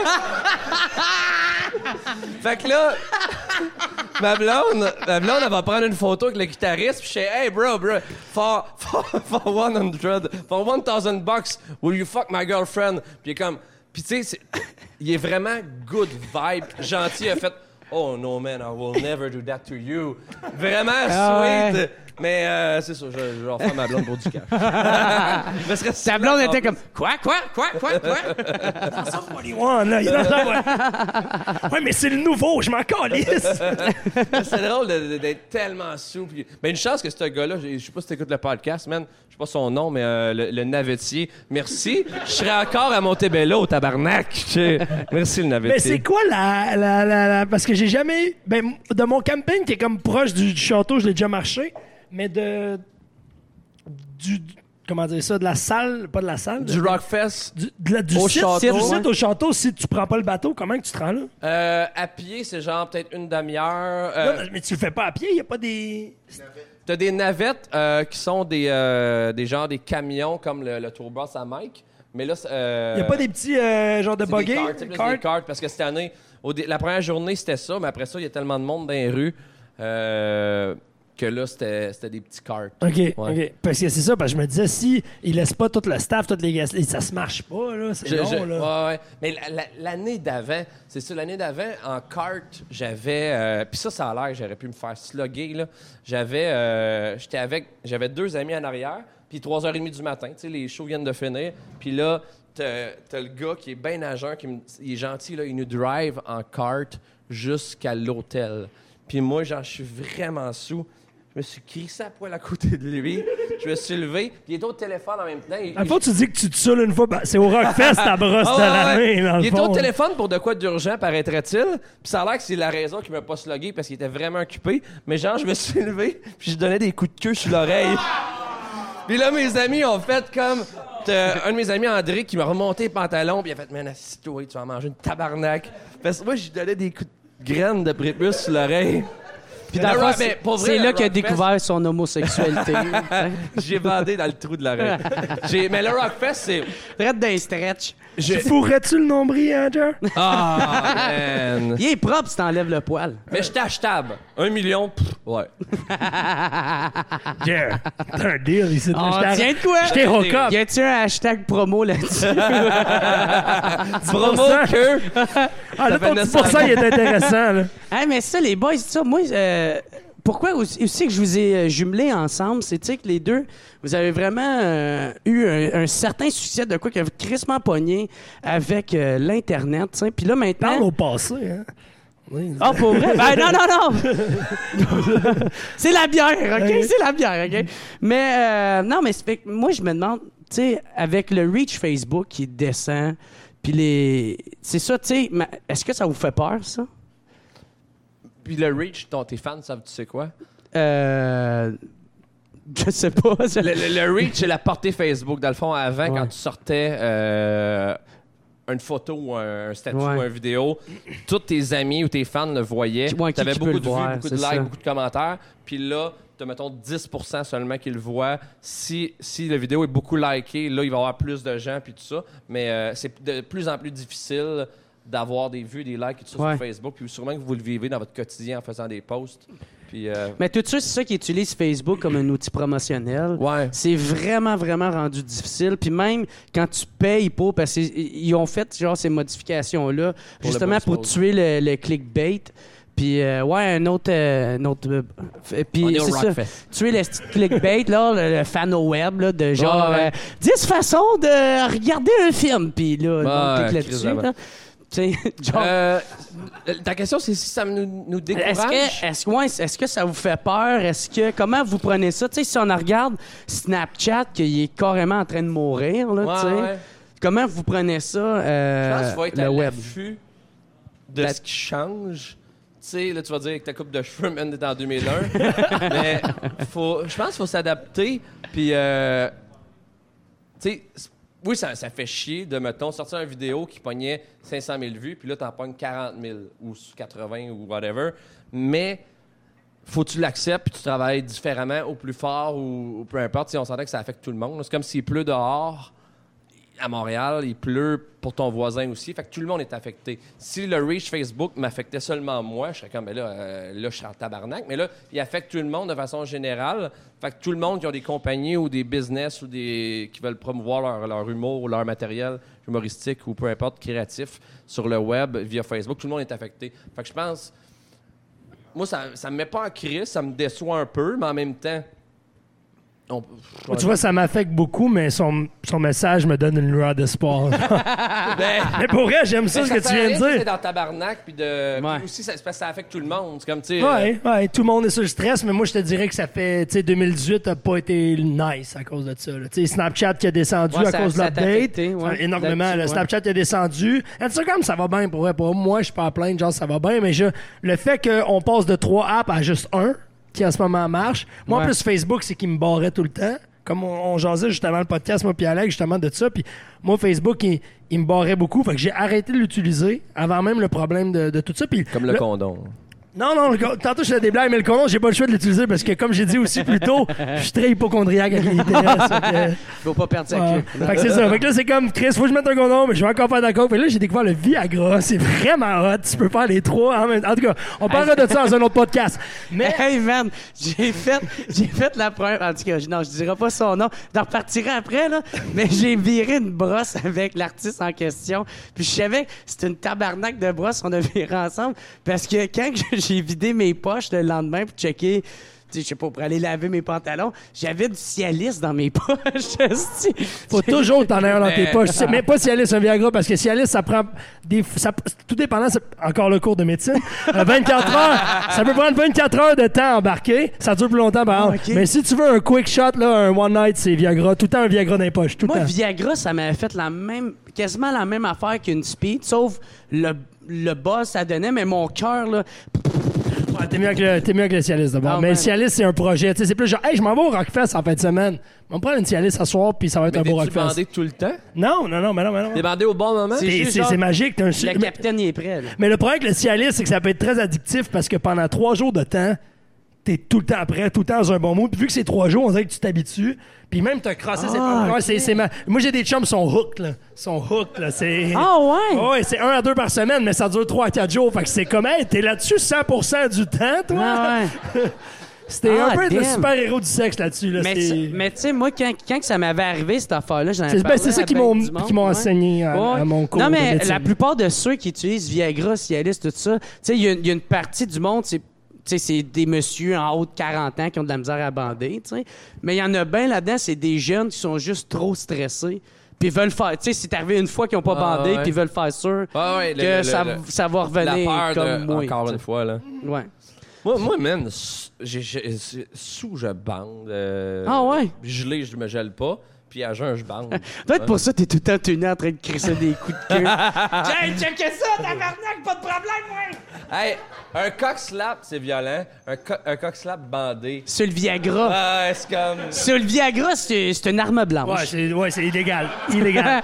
Fait que là... Ma blonde, elle va prendre une photo avec le guitariste, puis je dis, hey, bro, for 1,000 bucks, will you fuck my girlfriend? Puis il est comme, puis tu sais, il est vraiment good vibe, gentil, il a fait, oh no man, I will never do that to you. Vraiment sweet. Ouais. Mais c'est ça, je vais en faire ma blonde pour du cash. Ta blonde était comme, quoi? Sum 41, là, il est dans la voie. Ouais, mais c'est le nouveau, je m'en calisse. C'est drôle d'être tellement sous. Mais une chance que ce gars-là, je sais pas si t'écoutes le podcast, man, je sais pas son nom, mais le navetier, merci. Je serais encore à Montebello, tabarnak. Merci, le navetier. Mais c'est quoi la... Parce que j'ai jamais... Ben, de mon camping, qui est comme proche du château, je l'ai déjà marché, mais comment dire ça, de la salle, pas de la salle. Du Rockfest du au site, château. du site au château, si tu prends pas le bateau, comment que tu te rends là? À pied, c'est genre peut-être une demi-heure. Non, mais tu le fais pas à pied, il y a pas des... T'as des navettes qui sont des genres des camions comme le tour bus à Mike. Mais là, il y a pas des petits genres de c'est buggy? des cartes, parce que cette année, la première journée, c'était ça, mais après ça, il y a tellement de monde dans les rues que là, c'était des petits cartes. OK. Ouais. Parce que c'est ça, parce que je me disais, si ils laissent pas tout le staff, toutes les gars, ça se marche pas, là, c'est long, là. Ouais. Mais l'année d'avant, c'est ça, l'année d'avant, en kart, j'avais... puis ça a l'air que j'aurais pu me faire slugger, là. J'avais 2 amis en arrière, Puis 3h30 du matin, tu sais, les shows viennent de finir. Puis là, t'as le gars qui est bien nageur, il est gentil, là, il nous drive en kart jusqu'à l'hôtel. Puis moi, genre, je suis vraiment sous. Je me suis crissé à poil à côté de lui. Je me suis levé. Puis il était au téléphone en même temps. À fois, tu dis que tu te saoules une fois. Ben, c'est au Rockfest, ta brosse de la main, dans le Il était fond. au téléphone pour de quoi d'urgent, paraîtrait-il. Puis ça a l'air que c'est la raison qu'il m'a pas slogué parce qu'il était vraiment occupé. Mais genre, je me suis levé. Puis je donnais des coups de queue sur l'oreille. Puis là, mes amis ont fait comme... un de mes amis, André, qui m'a remonté les pantalons. Puis il a fait « Man, assis-toi, tu vas manger une tabarnak. » Parce que moi, je lui donnais des coups de graines de prépuce sur l'oreille. Puis c'est là qu'il a découvert son homosexualité. J'ai bandé dans le trou de l'oreille. Mais le Rockfest, c'est... Prête d'un stretch. Tu fourrais-tu le nombril, hein, Jer? Ah, man. Il est propre si t'enlèves le poil. Mais j'étais achetable. 1 million, ouais. Jer, t'as un deal ici. Tiens de quoi? Je t'ai hook up. Y a-tu un hashtag promo là-dessus? Promo que... Ah, là, ton 10% il est intéressant, là. Hey, mais ça, les boys, ça, moi, pourquoi aussi que je vous ai jumelés ensemble, c'est que les deux, vous avez vraiment eu un certain succès de quoi que crissement pogné avec l'Internet, tu sais. Puis là, maintenant... Parle au passé, hein. Oui. Ah, pour vrai? Ben non! C'est la bière, OK? Okay. C'est la bière, OK? Mais, non, mais moi, je me demande, tu sais, avec le reach Facebook qui descend, puis c'est ça, tu sais, est-ce que ça vous fait peur, ça? Puis le reach, tes fans savent tu sais quoi? Je sais pas. Le reach, c'est la portée Facebook. Dans le fond, avant, quand tu sortais une photo ou un statut ou une vidéo, tous tes amis ou tes fans le voyaient. Tu avais beaucoup de vues, beaucoup de likes, beaucoup de commentaires. Puis là, tu as, mettons, 10% seulement qui le voient. Si la vidéo est beaucoup likée, là, il va y avoir plus de gens puis tout ça. Mais c'est de plus en plus difficile d'avoir des vues, des likes et tout ça sur Facebook. Puis sûrement que vous le vivez dans votre quotidien en faisant des posts. Puis, mais tout ça, c'est ça qui utilise Facebook comme un outil promotionnel. Ouais. C'est vraiment, vraiment rendu difficile. Puis même quand tu payes pour... Parce qu'ils ont fait genre ces modifications-là justement pour tuer le clickbait. Puis, un autre puis c'est ça. Tuer le clickbait, là, le fan au web, là, de genre 10 façons de regarder un film. Puis là, on clique là-dessus. Là. Ta question, c'est si ça nous décourage? Est-ce que ça vous fait peur? Comment vous prenez ça? Tu sais, si on regarde Snapchat, qu'il est carrément en train de mourir, là, comment vous prenez ça, je pense qu'il faut être le à web? l'affût de ce qui change. Tu sais, là, tu vas dire que ta coupe de cheveux, man, est en 2001. Mais je pense qu'il faut s'adapter. Puis, tu sais, oui, ça fait chier de, mettons, sortir une vidéo qui pognait 500 000 vues, puis là, t'en pognes 40 000 ou 80 ou whatever. Mais faut que tu l'acceptes puis tu travailles différemment ou plus fort ou peu importe. Si on s'entend que ça affecte tout le monde. C'est comme s'il pleut dehors à Montréal, il pleut pour ton voisin aussi. Fait que tout le monde est affecté. Si le reach Facebook m'affectait seulement moi, je serais comme, là, je suis en tabarnak. Mais là, il affecte tout le monde de façon générale. Fait que tout le monde qui ont des compagnies ou des business ou qui veulent promouvoir leur humour ou leur matériel humoristique ou peu importe, créatif sur le web via Facebook, tout le monde est affecté. Fait que je pense... Moi, ça me met pas en crise, ça me déçoit un peu, mais en même temps... Tu vois, ça m'affecte beaucoup, mais son message me donne une lueur d'espoir. Mais pour vrai, j'aime ça, ce que tu viens de dire. C'est dans tabarnak, puis aussi, ça affecte tout le monde. C'est comme, tu sais... tout le monde est sur le stress, mais moi, je te dirais que ça fait, 2018 n'a pas été nice à cause de ça. Tu sais, Snapchat qui a descendu à cause de l'update. Énormément. Le Snapchat a descendu. Instagram, ça va bien, pour vrai. Pour moi, je suis pas à plaindre, genre, ça va bien, mais le fait qu'on passe de 3 apps à juste 1, qui en ce moment marche. Moi, en plus, Facebook, c'est qu'il me barrait tout le temps. Comme on jasait justement le podcast, moi puis Alex, justement de ça. Puis moi, Facebook, il me barrait beaucoup. Fait que j'ai arrêté de l'utiliser avant même le problème de tout ça. Puis comme le condom. Non, tantôt je faisais des blagues, mais le condom, j'ai pas le choix de l'utiliser parce que, comme j'ai dit aussi plus tôt, je suis très hypochondriaque avec les TS. Faut pas perdre sa queue. Fait que c'est ça. Fait que là, c'est comme, Chris, faut que je mette un condom, mais je vais encore faire d'accord. Fait que là, j'ai découvert le Viagra. C'est vraiment hot. Tu peux faire les 3 en même temps. En tout cas, on parlera de ça dans un autre podcast. Mais. Hey, man, j'ai fait la première. En tout cas, non, je dirai pas son nom. Je repartirai après, là. Mais j'ai viré une brosse avec l'artiste en question. Puis je savais que c'était une tabarnak de brosse qu'on a viré ensemble. Parce que quand j'ai vidé mes poches le lendemain pour checker je sais pas, pour aller laver mes pantalons, j'avais du Cialis dans mes poches. Faut toujours t'en avoir dans tes poches. Mais pas Cialis, un Viagra, parce que Cialis, ça prend tout dépendant, c'est encore le cours de médecine. 24 heures, ça peut prendre 24 heures de temps embarqué. Ça dure plus longtemps, par exemple. Okay. Mais si tu veux un quick shot, là, un one night, c'est Viagra. Tout le temps un Viagra dans les poches. Tout le Moi, temps. Viagra, ça m'avait fait quasiment la même affaire qu'une speed, sauf le buzz ça donnait, mais mon cœur, là. Ouais, t'es mieux que le Cialis d'abord. Oh, mais man. le Cialis, c'est un projet. T'sais, c'est plus genre, hey, je m'en vais au Rockfest en fin de semaine. On va me prendre une Cialis ce soir, puis ça va être un beau T'es-tu Rockfest. bandé tout le temps? Non. T'es bandé au bon moment? C'est juste genre- C'est magique. T'as un Le capitaine, il est prêt, là. Mais le problème avec le Cialis, c'est que ça peut être très addictif parce que pendant 3 jours de temps, t'es tout le temps prêt, tout le temps dans un bon mood. Puis vu que c'est 3 jours, on dirait que tu t'habitues. Puis même t'as crossé ses propres. Ouais, Moi, j'ai des chums qui sont hooked, là. C'est... Ah ouais? Ouais, c'est 1 à 2 par semaine, mais ça dure 3 à 4 jours. Fait que c'est comme, hey, t'es là-dessus 100% du temps, toi. Ah ouais. C'était Ah, un peu le damn. super-héros du sexe là-dessus. Là. Mais tu sais, moi, quand ça m'avait arrivé, cette affaire-là, j'en avais C'est parlé c'est ça à qu'ils ben m'ont du monde, qui m'ont ouais. enseigné à mon cours Non, de mais médecine. la plupart de ceux qui utilisent Viagra, Cialis, tout ça, tu sais, il y a une partie du monde, c'est des messieurs en haut de 40 ans qui ont de la misère à bander, tu sais. Mais il y en a bien là-dedans, c'est des jeunes qui sont juste trop stressés. Puis veulent faire, tu sais, c'est arrivé une fois qu'ils n'ont pas bandé, ouais. puis ils veulent faire sûr Ouais, que ça va revenir la peur comme moi. encore tu une sais. fois, là. Ouais. Moi, man, sous, je bande. Ah ouais? Gelé, je me gèle pas. Puis à jeun, je bande. Peut-être pour ça, t'es tout le temps tenu en train de crisser des coups de queue. Hey, checkez ça, tabarnak, pas de problème, moi! Hey, un cock slap, c'est violent. Un cock slap bandé. Sur le Viagra. Ah, c'est comme. Sur le Viagra, c'est une arme blanche. Ouais, c'est illégal. Illégal.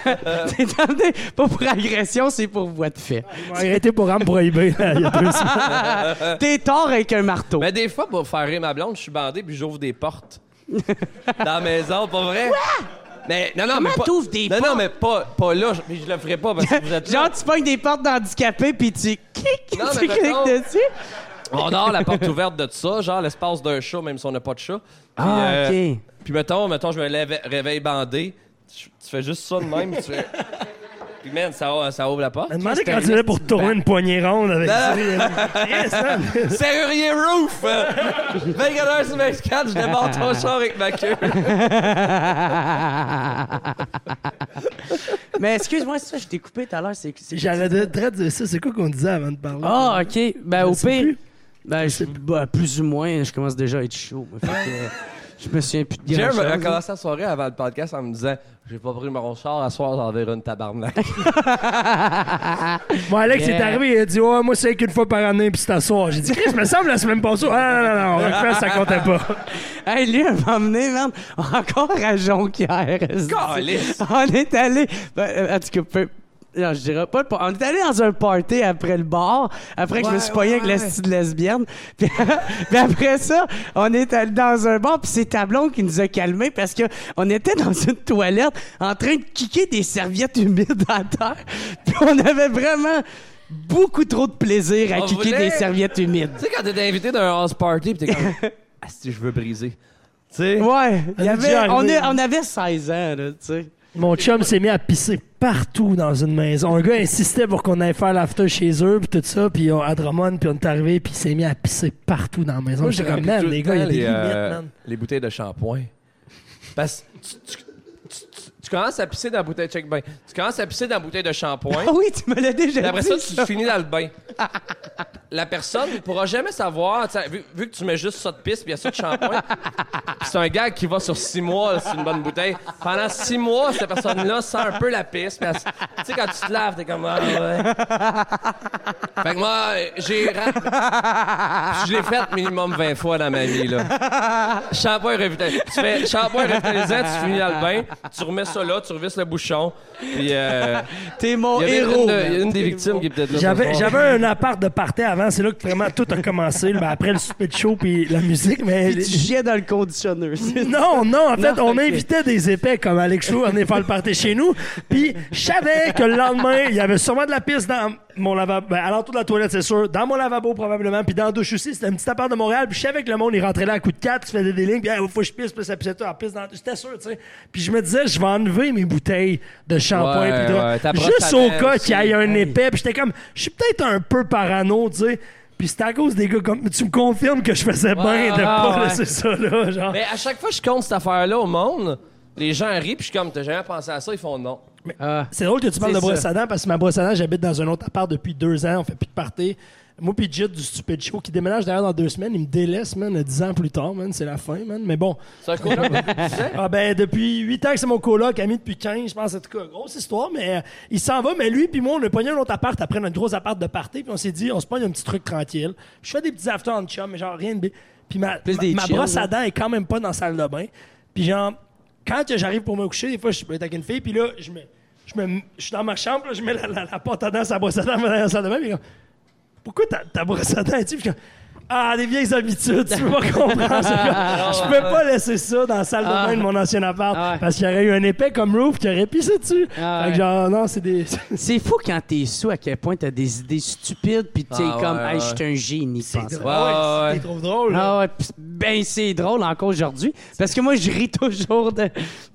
Pas pour agression, c'est pour voie de fait. Ils m'ont arrêté pour arme prohibée il y a 2 semaines. T'es tort avec un marteau. Mais des fois, pour faire rire ma blonde, je suis bandé puis j'ouvre des portes. Dans la maison, pas vrai? Mais non, Comment mais pas. t'ouvres des non, portes? non, mais pas là. Mais je le ferai pas parce que vous êtes là. Genre, tu pognes des portes d'handicapés puis tu cliques, Non, tu mais cliques mettons- dessus. On dort la porte ouverte de ça, genre l'espace d'un chat, même si on n'a pas de chat. Puis, Ah, OK. Puis mettons, je me réveille bandé. Tu fais juste ça de même. Tu fais... Puis man, ça ouvre la porte. Je me demandais quand tu allais pour tourner une poignée ronde avec ça. Yes, man. Serrurier Roof! 24 heures sur 24, je démarre ton char avec ma queue. Mais excuse-moi, c'est ça, je t'ai coupé tout à l'heure. C'est J'allais de dire ça. C'est quoi qu'on disait avant de parler? Ah, OK. Ben, au Je sais pire... plus. Ben, plus ou moins, je commence déjà à être chaud. Fait que, je me souviens plus de Jerm a grand-chose. commencé la soirée avant le podcast en me disant j'ai pas pris mon char, à soir, j'enverrai une tabarnak. Bon, Alex Yeah. est arrivé, il a dit, ouais, moi, c'est qu'une fois par année, puis c'est à soir. J'ai dit, Chris, me semble la semaine passée. Ah, non, Rockfest, ça comptait pas. Hey, lui, elle m'a emmené, man, encore à Jonquière. Calisse. On est allé... Ben, en tout cas, non, je dirais pas. On est allé dans un party après le bar, après que je me suis pogné avec la style lesbienne. Puis, puis après ça, on est allé dans un bar, puis c'est ta blonde qui nous a calmés parce que on était dans une toilette en train de kicker des serviettes humides à terre. Puis on avait vraiment beaucoup trop de plaisir à On kicker voulait- des serviettes humides. Tu sais, quand t'es invité d'un house party, pis t'es comme ah, si je veux briser. Tu sais? Ouais, il y Ça nous est avait, arrivé. on avait 16 ans, là, tu sais. Mon chum s'est mis à pisser partout dans une maison. Un gars insistait pour qu'on aille faire l'after chez eux, puis tout ça, puis à Drummond, puis on est arrivé, puis il s'est mis à pisser partout dans la maison. Moi, J'étais j'ai comme, man, les gars, il y a des limites, man. les bouteilles de shampoing. Parce que tu commences à pisser dans la bouteille de check-bain. Tu commences à pisser dans la bouteille de shampoing. Ah oui, tu me l'as déjà Et après dit. ça, tu finis dans le bain. La personne ne pourra jamais savoir, tu sais, vu que tu mets juste ça de pisse puis il y a ça de shampoing. Puis c'est un gars qui va sur 6 mois, là, c'est une bonne bouteille. Pendant 6 mois, cette personne-là sent un peu la pisse. Puis tu sais, quand tu te laves, t'es comme, ah ouais. Fait que moi, je l'ai fait minimum 20 fois dans ma vie, là. Shampoing revitalisant. Tu fais shampoing revitalisant, tu finis dans le bain, tu remets ça là, tu revisses le bouchon. Puis, T'es mon il y avait héros. une des victimes qui est peut-être là. ce J'avais soir. un appart de party avant, c'est là que vraiment tout a commencé, là, ben, après le souper de show puis la musique, mais... Puis tu giais dans le conditionneur. Non, en fait, Non, on ok. invitait des épais comme Alex Chou à venir faire le party chez nous, puis je savais que le lendemain, il y avait sûrement de la pisse dans mon lavabo, ben, à l'entour de la toilette, c'est sûr, dans mon lavabo probablement, puis dans la douche aussi, c'était un petit appart de Montréal, puis je savais que le monde, il rentrait là à coup de 4, tu faisais des lignes, puis hey, faut que je pisse, puis ça pissait tout en pisse dans la douche, j'étais sûr, tu sais. Puis je me disais, je vais enlever mes bouteilles de shampoing, Ouais, puis de- ouais, ta brosse juste à au dents cas aussi. qu'il y ait un épais, puis j'étais comme, je suis peut-être un peu parano, tu sais. Puis c'était à cause des gars comme... Tu me confirmes que je faisais bien de pas laisser ça là, genre. Mais à chaque fois que je compte cette affaire-là au monde, les gens rient, puis je suis comme, t'as jamais pensé à ça? Ils font non. C'est drôle que tu parles de c'est brosse ça. à dents parce que ma brosse à dents, j'habite dans un autre appart depuis 2 ans. On fait plus de party. Moi puis Jit du Stupid Show qui déménage derrière dans 2 semaines, il me délaisse, man, 10 ans plus tard, man. C'est la fin, man. Mais bon. C'est un coloc, tu sais? Ah ben, depuis 8 ans que c'est mon coloc, ami depuis 15, je pense, en tout cas, grosse histoire, mais il s'en va, mais lui puis moi, on a pogné un autre appart après notre gros appart de party, puis on s'est dit, on se pogne un petit truc tranquille. Je fais des petits after on chum, mais genre rien de... Puis ma chill, brosse à là. dents est quand même pas dans la salle de bain. Puis genre, quand j'arrive pour me coucher, des fois, je peux être avec une fille, puis là, je suis dans ma chambre, là, je mets la pâte à dents sur la brosse à dents dans la salle de bain, puis comme, pourquoi ta brosse à dents est-tu? Puis je suis comme, des vieilles habitudes, tu peux pas comprendre. Je peux pas laisser ça dans la salle de bain de mon ancien appart parce qu'il y aurait eu un épais comme roof qui aurait pissé dessus. Fait que genre, non, c'est des... C'est fou quand t'es sous à quel point t'as des idées stupides pis t'es comme, hey, je suis un génie. C'est pense. drôle, c'est trop drôle. là. Ah ouais, pis ben c'est drôle encore aujourd'hui parce que moi je ris toujours de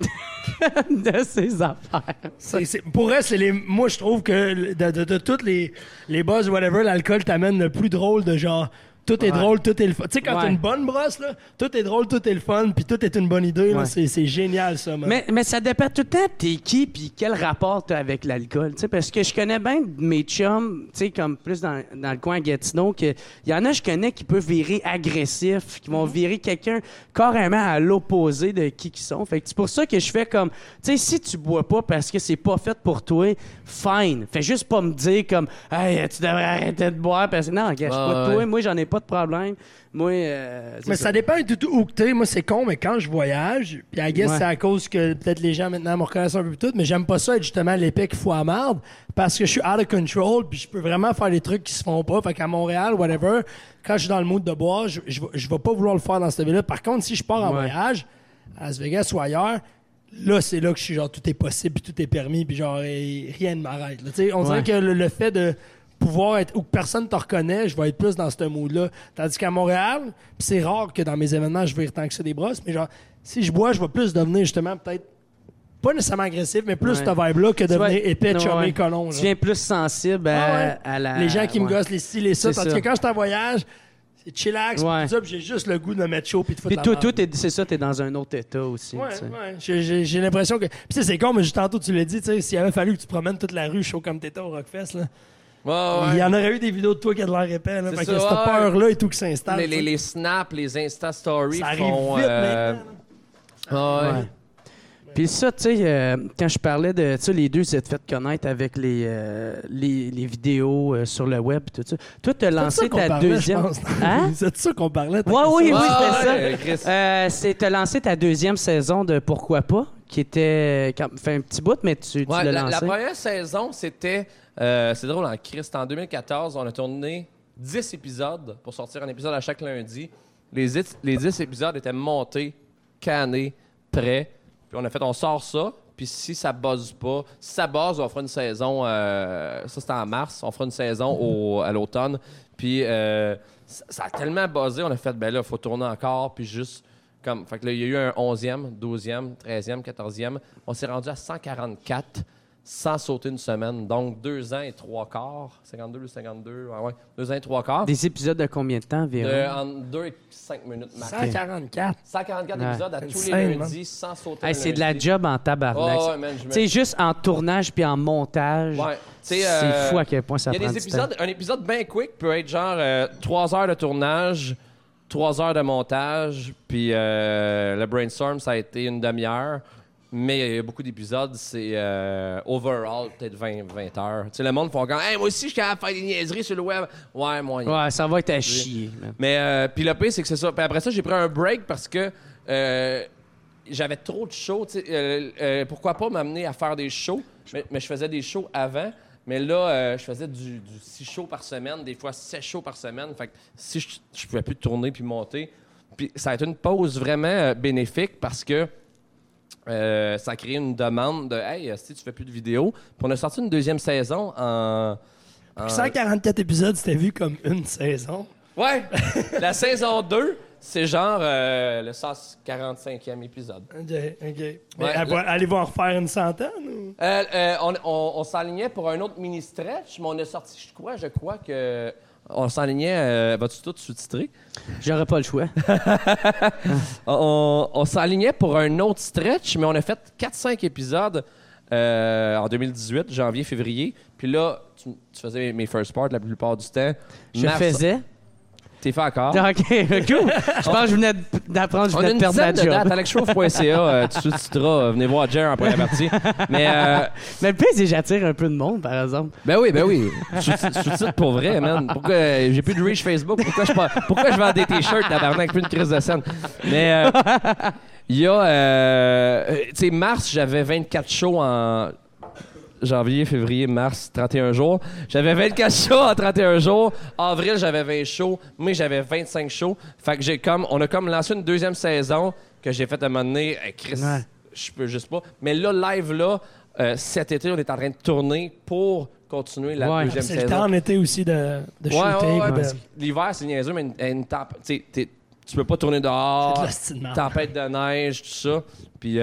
ces affaires. Pour elle, moi, je trouve que de toutes les buzz, whatever, l'alcool t'amène le plus drôle de genre... Tout est drôle, tout est le fun. Tu sais, quand t'as une bonne brosse, là, tout est drôle, tout est le fun, puis tout est une bonne idée. Là, c'est génial, ça, man. Mais ça dépend tout le temps t'es qui puis quel rapport t'as avec l'alcool. Tu sais, parce que je connais bien mes chums, tu sais, comme plus dans le coin à Gatineau, que il y en a je connais qui peuvent virer agressif, qui vont virer quelqu'un carrément à l'opposé de qui qu'ils sont. Fait que c'est pour ça que je fais comme, tu sais, si tu bois pas parce que c'est pas fait pour toi, fine. Fais juste pas me dire comme, hey, tu devrais arrêter de boire parce que non, gars, je suis pas de toi, moi j'en ai pas de problème. Moi, mais ça dépend du tout où que t'es. Moi, c'est con, mais quand je voyage, puis I guess c'est à cause que peut-être les gens maintenant me reconnaissent un peu plus tout, mais j'aime pas ça être justement l'épée qui fout à marde parce que je suis out of control, puis je peux vraiment faire des trucs qui se font pas. Fait qu'à Montréal, whatever, quand je suis dans le mood de boire, je vais pas vouloir le faire dans cette ville-là. Par contre, si je pars en voyage, à Las Vegas ou ailleurs, là, c'est là que je suis genre tout est possible, puis tout est permis, puis genre rien ne m'arrête. Tu sais, on dirait que le fait de pouvoir être où personne te reconnaît, je vais être plus dans ce mood-là. Tandis qu'à Montréal, pis c'est rare que dans mes événements, je vire tant que ça des brosses, mais genre, si je bois, je vais plus devenir justement peut-être pas nécessairement agressif, mais plus cette vibe-là que devenir épais, chumé, colon. Tu viens plus sensible à la... Les gens qui me gossent, les styles et ça. C'est Tandis ça. que quand je suis en voyage, c'est chillax, pis tout ça, pis j'ai juste le goût de me mettre chaud pis de foutre Puis la merde. c'est ça, t'es dans un autre état aussi. Ouais, tu sais. ouais. J'ai l'impression que... Pis tu sais, c'est con, mais juste tantôt, tu l'as dit, tu sais, s'il avait fallu que tu promènes toute la rue chaud comme t'étais au Rockfest, là... Il y en aurait eu des vidéos de toi qui a de l'air épais. Là, fait que cette peur-là et tout qui s'installe. Les snaps, les Insta Stories ça arrive font... vite maintenant. Puis ça, tu sais, quand je parlais de... Tu sais, les deux s'étaient fait connaître avec les vidéos sur le web et tout ça. Toi, t'as lancé ta deuxième... Hein? C'est de ça qu'on parlait. Oui, c'était ça. T'as lancé ta deuxième saison de Pourquoi pas, qui était... fait un petit bout, mais tu l'as lancé. La première saison, c'était... c'est drôle, en Christ. En 2014, on a tourné 10 épisodes pour sortir un épisode à chaque lundi. Les 10 épisodes étaient montés, cannés, prêts. Puis on sort ça. Puis si ça buzz pas, si ça buzz, on fera une saison. Ça, c'était en mars. On fera une saison à l'automne. Puis ça a tellement buzzé, on a fait, ben là, il faut tourner encore. Puis juste comme. Fait que là, il y a eu un 11e, 12e, 13e, 14e. On s'est rendu à 144. Sans sauter une semaine. Donc, 2 ans et 3 quarts. 52 ou 52. Ouais. 2 ans et 3 quarts. Des épisodes de combien de temps environ? Entre 2 et 5 minutes max. 144. 144 épisodes à tous les lundis sans sauter C'est de la job en tabarnak. Tu sais, juste en tournage puis en montage. Ouais. C'est fou à quel point ça prend du temps. Il y a des épisodes. Un épisode bien quick peut être genre 3 heures de tournage, 3 heures de montage, puis le brainstorm, ça a été une demi-heure. Mais il y a beaucoup d'épisodes, c'est overall peut-être 20 heures. Tu sais, le monde font comme hey, moi aussi, je suis capable de faire des niaiseries sur le web. Ouais, moyen. Ouais, ça va être à chier. Man. Mais puis le pire, c'est que c'est ça. Puis après ça, j'ai pris un break parce que j'avais trop de shows. Tu sais, pourquoi pas m'amener à faire des shows? Mais je faisais des shows avant. Mais là, je faisais du 6 shows par semaine, des fois 7 shows par semaine. Fait que si je pouvais plus tourner puis monter. Puis ça a été une pause vraiment bénéfique parce que ça a créé une demande de « Hey, si tu fais plus de vidéos », puis on a sorti une deuxième saison en 144 épisodes, c'était vu comme une saison. Ouais! La saison 2, c'est genre le 145e épisode. OK. Mais allez-vous en refaire une centaine? Ou? On s'alignait pour un autre mini-stretch, mais on a sorti, je crois que on s'enlignait... vas-tu tout sous-titrer? J'aurais pas le choix. On s'enlignait pour un autre stretch, mais on a fait 4-5 épisodes en 2018, janvier, février. Puis là, tu faisais mes first parts la plupart du temps. Je faisais. T'es fait encore. OK, cool. Je pense que je venais d'apprendre, je On a venais une de perdre ma dizaine de job. dates, alexshrove.ca, tu sous-titreras. Venez voir Jer en première partie. Mais Mais le pire, c'est que j'attire un peu de monde, par exemple. ben oui. Sous-titre pour vrai, man. Pourquoi j'ai plus de reach Facebook? Pourquoi je vends des t-shirts, tabarnak, plus une crise de scène? Mais il y a... tu sais, mars, j'avais 24 shows en... janvier, février, mars, 31 jours. J'avais 24 shows en 31 jours. Avril, j'avais 20 shows. Mai, j'avais 25 shows. Fait que on a comme lancé une deuxième saison que j'ai fait à un moment donné. Chris, je peux juste pas. Mais là, live, là, cet été, on est en train de tourner pour continuer la deuxième c'est saison. le temps en été aussi de shooter. L'hiver, c'est niaiseux, mais tu peux pas tourner dehors. C'est de la style de merde. Tempête de neige, tout ça. Puis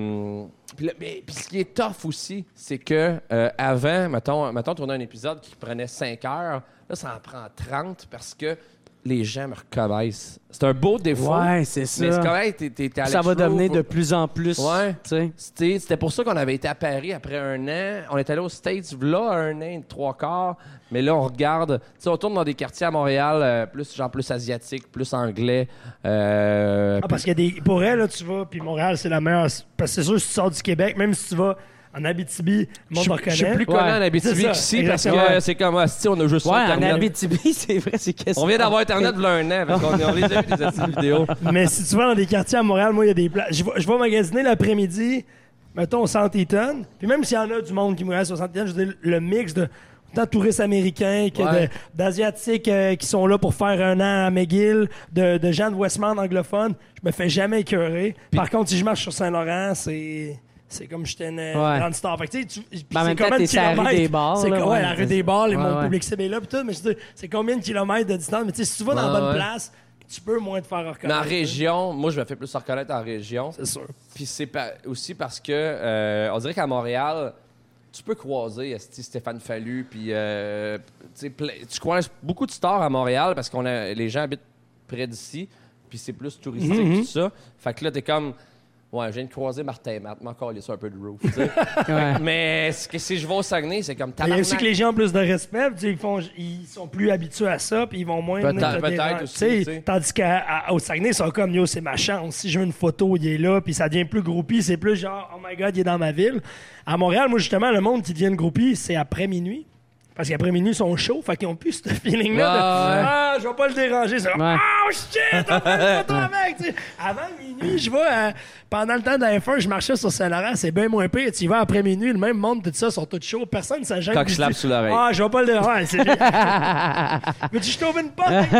ce qui est tough aussi, c'est que avant, mettons, tourner un épisode qui prenait 5 heures, là, ça en prend 30 parce que les gens me reconnaissent. C'est un beau défaut. Ouais, c'est ça. Mais c'est correct, t'es Alex Ça va Shrove, devenir de plus en plus. Ouais. Tu sais. C'était pour ça qu'on avait été à Paris après un an. On est allé aux States, là, un an, 3/4. Mais là, on regarde. Tu sais, on tourne dans des quartiers à Montréal, plus asiatiques, plus anglais. Parce qu'il y a des. Pour elle, là, tu vas, puis Montréal, c'est la meilleure. Parce que c'est sûr, si tu sors du Québec, même si tu vas en Abitibi, le monde te reconnaît. Je suis plus connu en Abitibi qu'ici parce que c'est comme si on a juste Ouais, ça. en Internet. Abitibi, c'est vrai, c'est qu'est-ce On vient d'avoir Internet il y a un an, parce qu'on les a vu des petites vidéos. Mais si tu vas dans des quartiers à Montréal, moi, il y a des places. Je vais magasiner l'après-midi, mettons, au Centre Eaton. Puis même s'il y en a du monde qui me reste au Centre Eaton, je veux dire, le mix de autant de touristes américains que d'Asiatiques qui sont là pour faire un an à McGill, de gens de Westmount anglophones, je me fais jamais écœurer. Par contre, si je marche sur Saint-Laurent, c'est comme j'étais une grande star. Fait que, tu sais, en même temps, t'es sur la rue des bars. C'est là, la rue des bars, ouais, mon public CB là, pis tout. Mais je veux dire, c'est combien de kilomètres de distance? Mais tu sais, si tu vas dans la bonne place, tu peux moins te faire reconnaître. Mais en région, moi, je me fais plus reconnaître en région. C'est sûr. Puis c'est aussi parce que, on dirait qu'à Montréal, tu peux croiser Stéphane Fallu, puis tu croises beaucoup de stars à Montréal parce que les gens habitent près d'ici, puis c'est plus touristique, tout ça. Fait que là, t'es comme... Ouais, je viens de croiser Martin Matt, mais encore, il est un peu de roof. Mais si je vais au Saguenay, c'est comme Il y a aussi que les gens ont plus de respect, ils sont plus habitués à ça, puis ils vont moins peut-être aussi. Tandis qu'au Saguenay, ils sont comme yo, c'est ma chance. Si je veux une photo, il est là, puis ça devient plus groupie, c'est plus genre oh my god, il est dans ma ville. À Montréal, moi justement, le monde qui devient groupie, c'est après minuit. Parce qu'après minuit, ils sont chauds, fait qu'ils ont plus ce feeling-là je vais pas le déranger. C'est oh shit, on fait une photo avec, tu sais. Avant minuit, je vais, pendant le temps de la F1, je marchais sur Saint-Laurent, c'est bien moins pire. Tu y vas après minuit, le même monde, tout ça, sont tous chauds, personne ne s'agit. Quand je sous l'oreille. Ah, je vais pas le déranger. Mais tu je t'ouvre une porte avec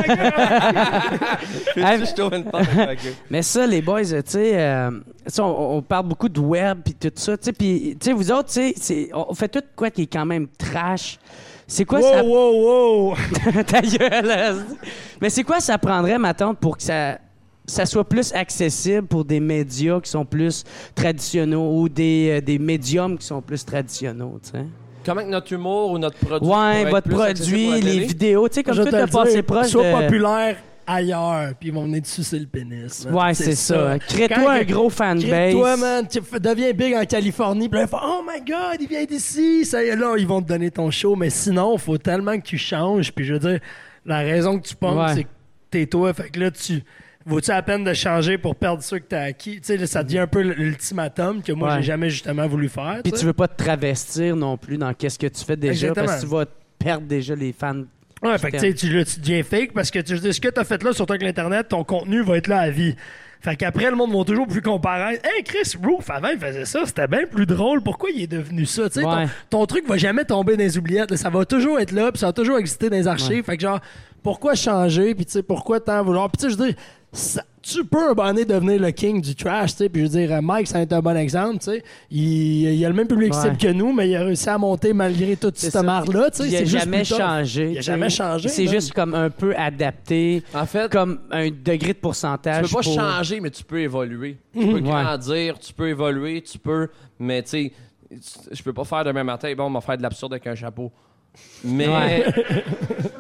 je t'ouvre une porte avec Mais ça, les boys, tu sais, on parle beaucoup de web puis tout ça, tu sais, puis tu sais, vous autres, tu sais, on fait tout quoi qui est quand même trash. C'est quoi ça? Wow! Ta gueule! Mais c'est quoi ça prendrait, ma tante, pour que ça soit plus accessible pour des médias qui sont plus traditionnels ou des médiums qui sont plus traditionnels, tu sais? Comment que notre humour ou notre produit... Ouais, votre produit, les vidéos, tu sais, comme tout le passé proche soit populaire ailleurs, puis ils vont venir te sucer le pénis. Ouais, c'est ça. Crée-toi un gros fanbase. Crée-toi, man. Deviens big en Californie. Puis là, ils font, oh my God, il vient d'ici. Ça y est, là, ils vont te donner ton show. Mais sinon, il faut tellement que tu changes. Puis je veux dire, la raison que tu ponges, c'est que t'es toi. Fait que là, vaut-tu la peine de changer pour perdre ceux que t'as acquis? Tu sais, ça devient un peu l'ultimatum que moi, j'ai jamais justement voulu faire. Puis tu veux pas te travestir non plus dans qu'est-ce que tu fais déjà. Exactement. Parce que tu vas perdre déjà les fans. Ouais, fait que tu deviens fake parce que tu dis ce que t'as fait là, surtout avec l'Internet, ton contenu va être là à vie. Fait qu'après, le monde va toujours plus comparer. Hey, Chris Roof, avant, il faisait ça, c'était bien plus drôle. Pourquoi il est devenu ça? Tu sais, ton truc va jamais tomber dans les oubliettes. Ça va toujours être là, puis ça va toujours exister dans les archives. Fait que genre, pourquoi changer? Puis tu sais, pourquoi tant vouloir? Puis tu sais, je veux dire, tu peux un bon année devenir le king du trash, tu sais. Puis je veux dire, Mike, ça a été un bon exemple, tu sais. Il a le même public cible que nous, mais il a réussi à monter malgré toute cette marde-là, tu sais. Il a jamais changé. Il a jamais changé. C'est juste comme un peu adapté, en fait, comme un degré de pourcentage. Tu peux pas changer, mais tu peux évoluer. Tu peux grandir, tu peux évoluer, mais tu sais, je peux pas faire demain matin, bon, on va faire de l'absurde avec un chapeau. Mais...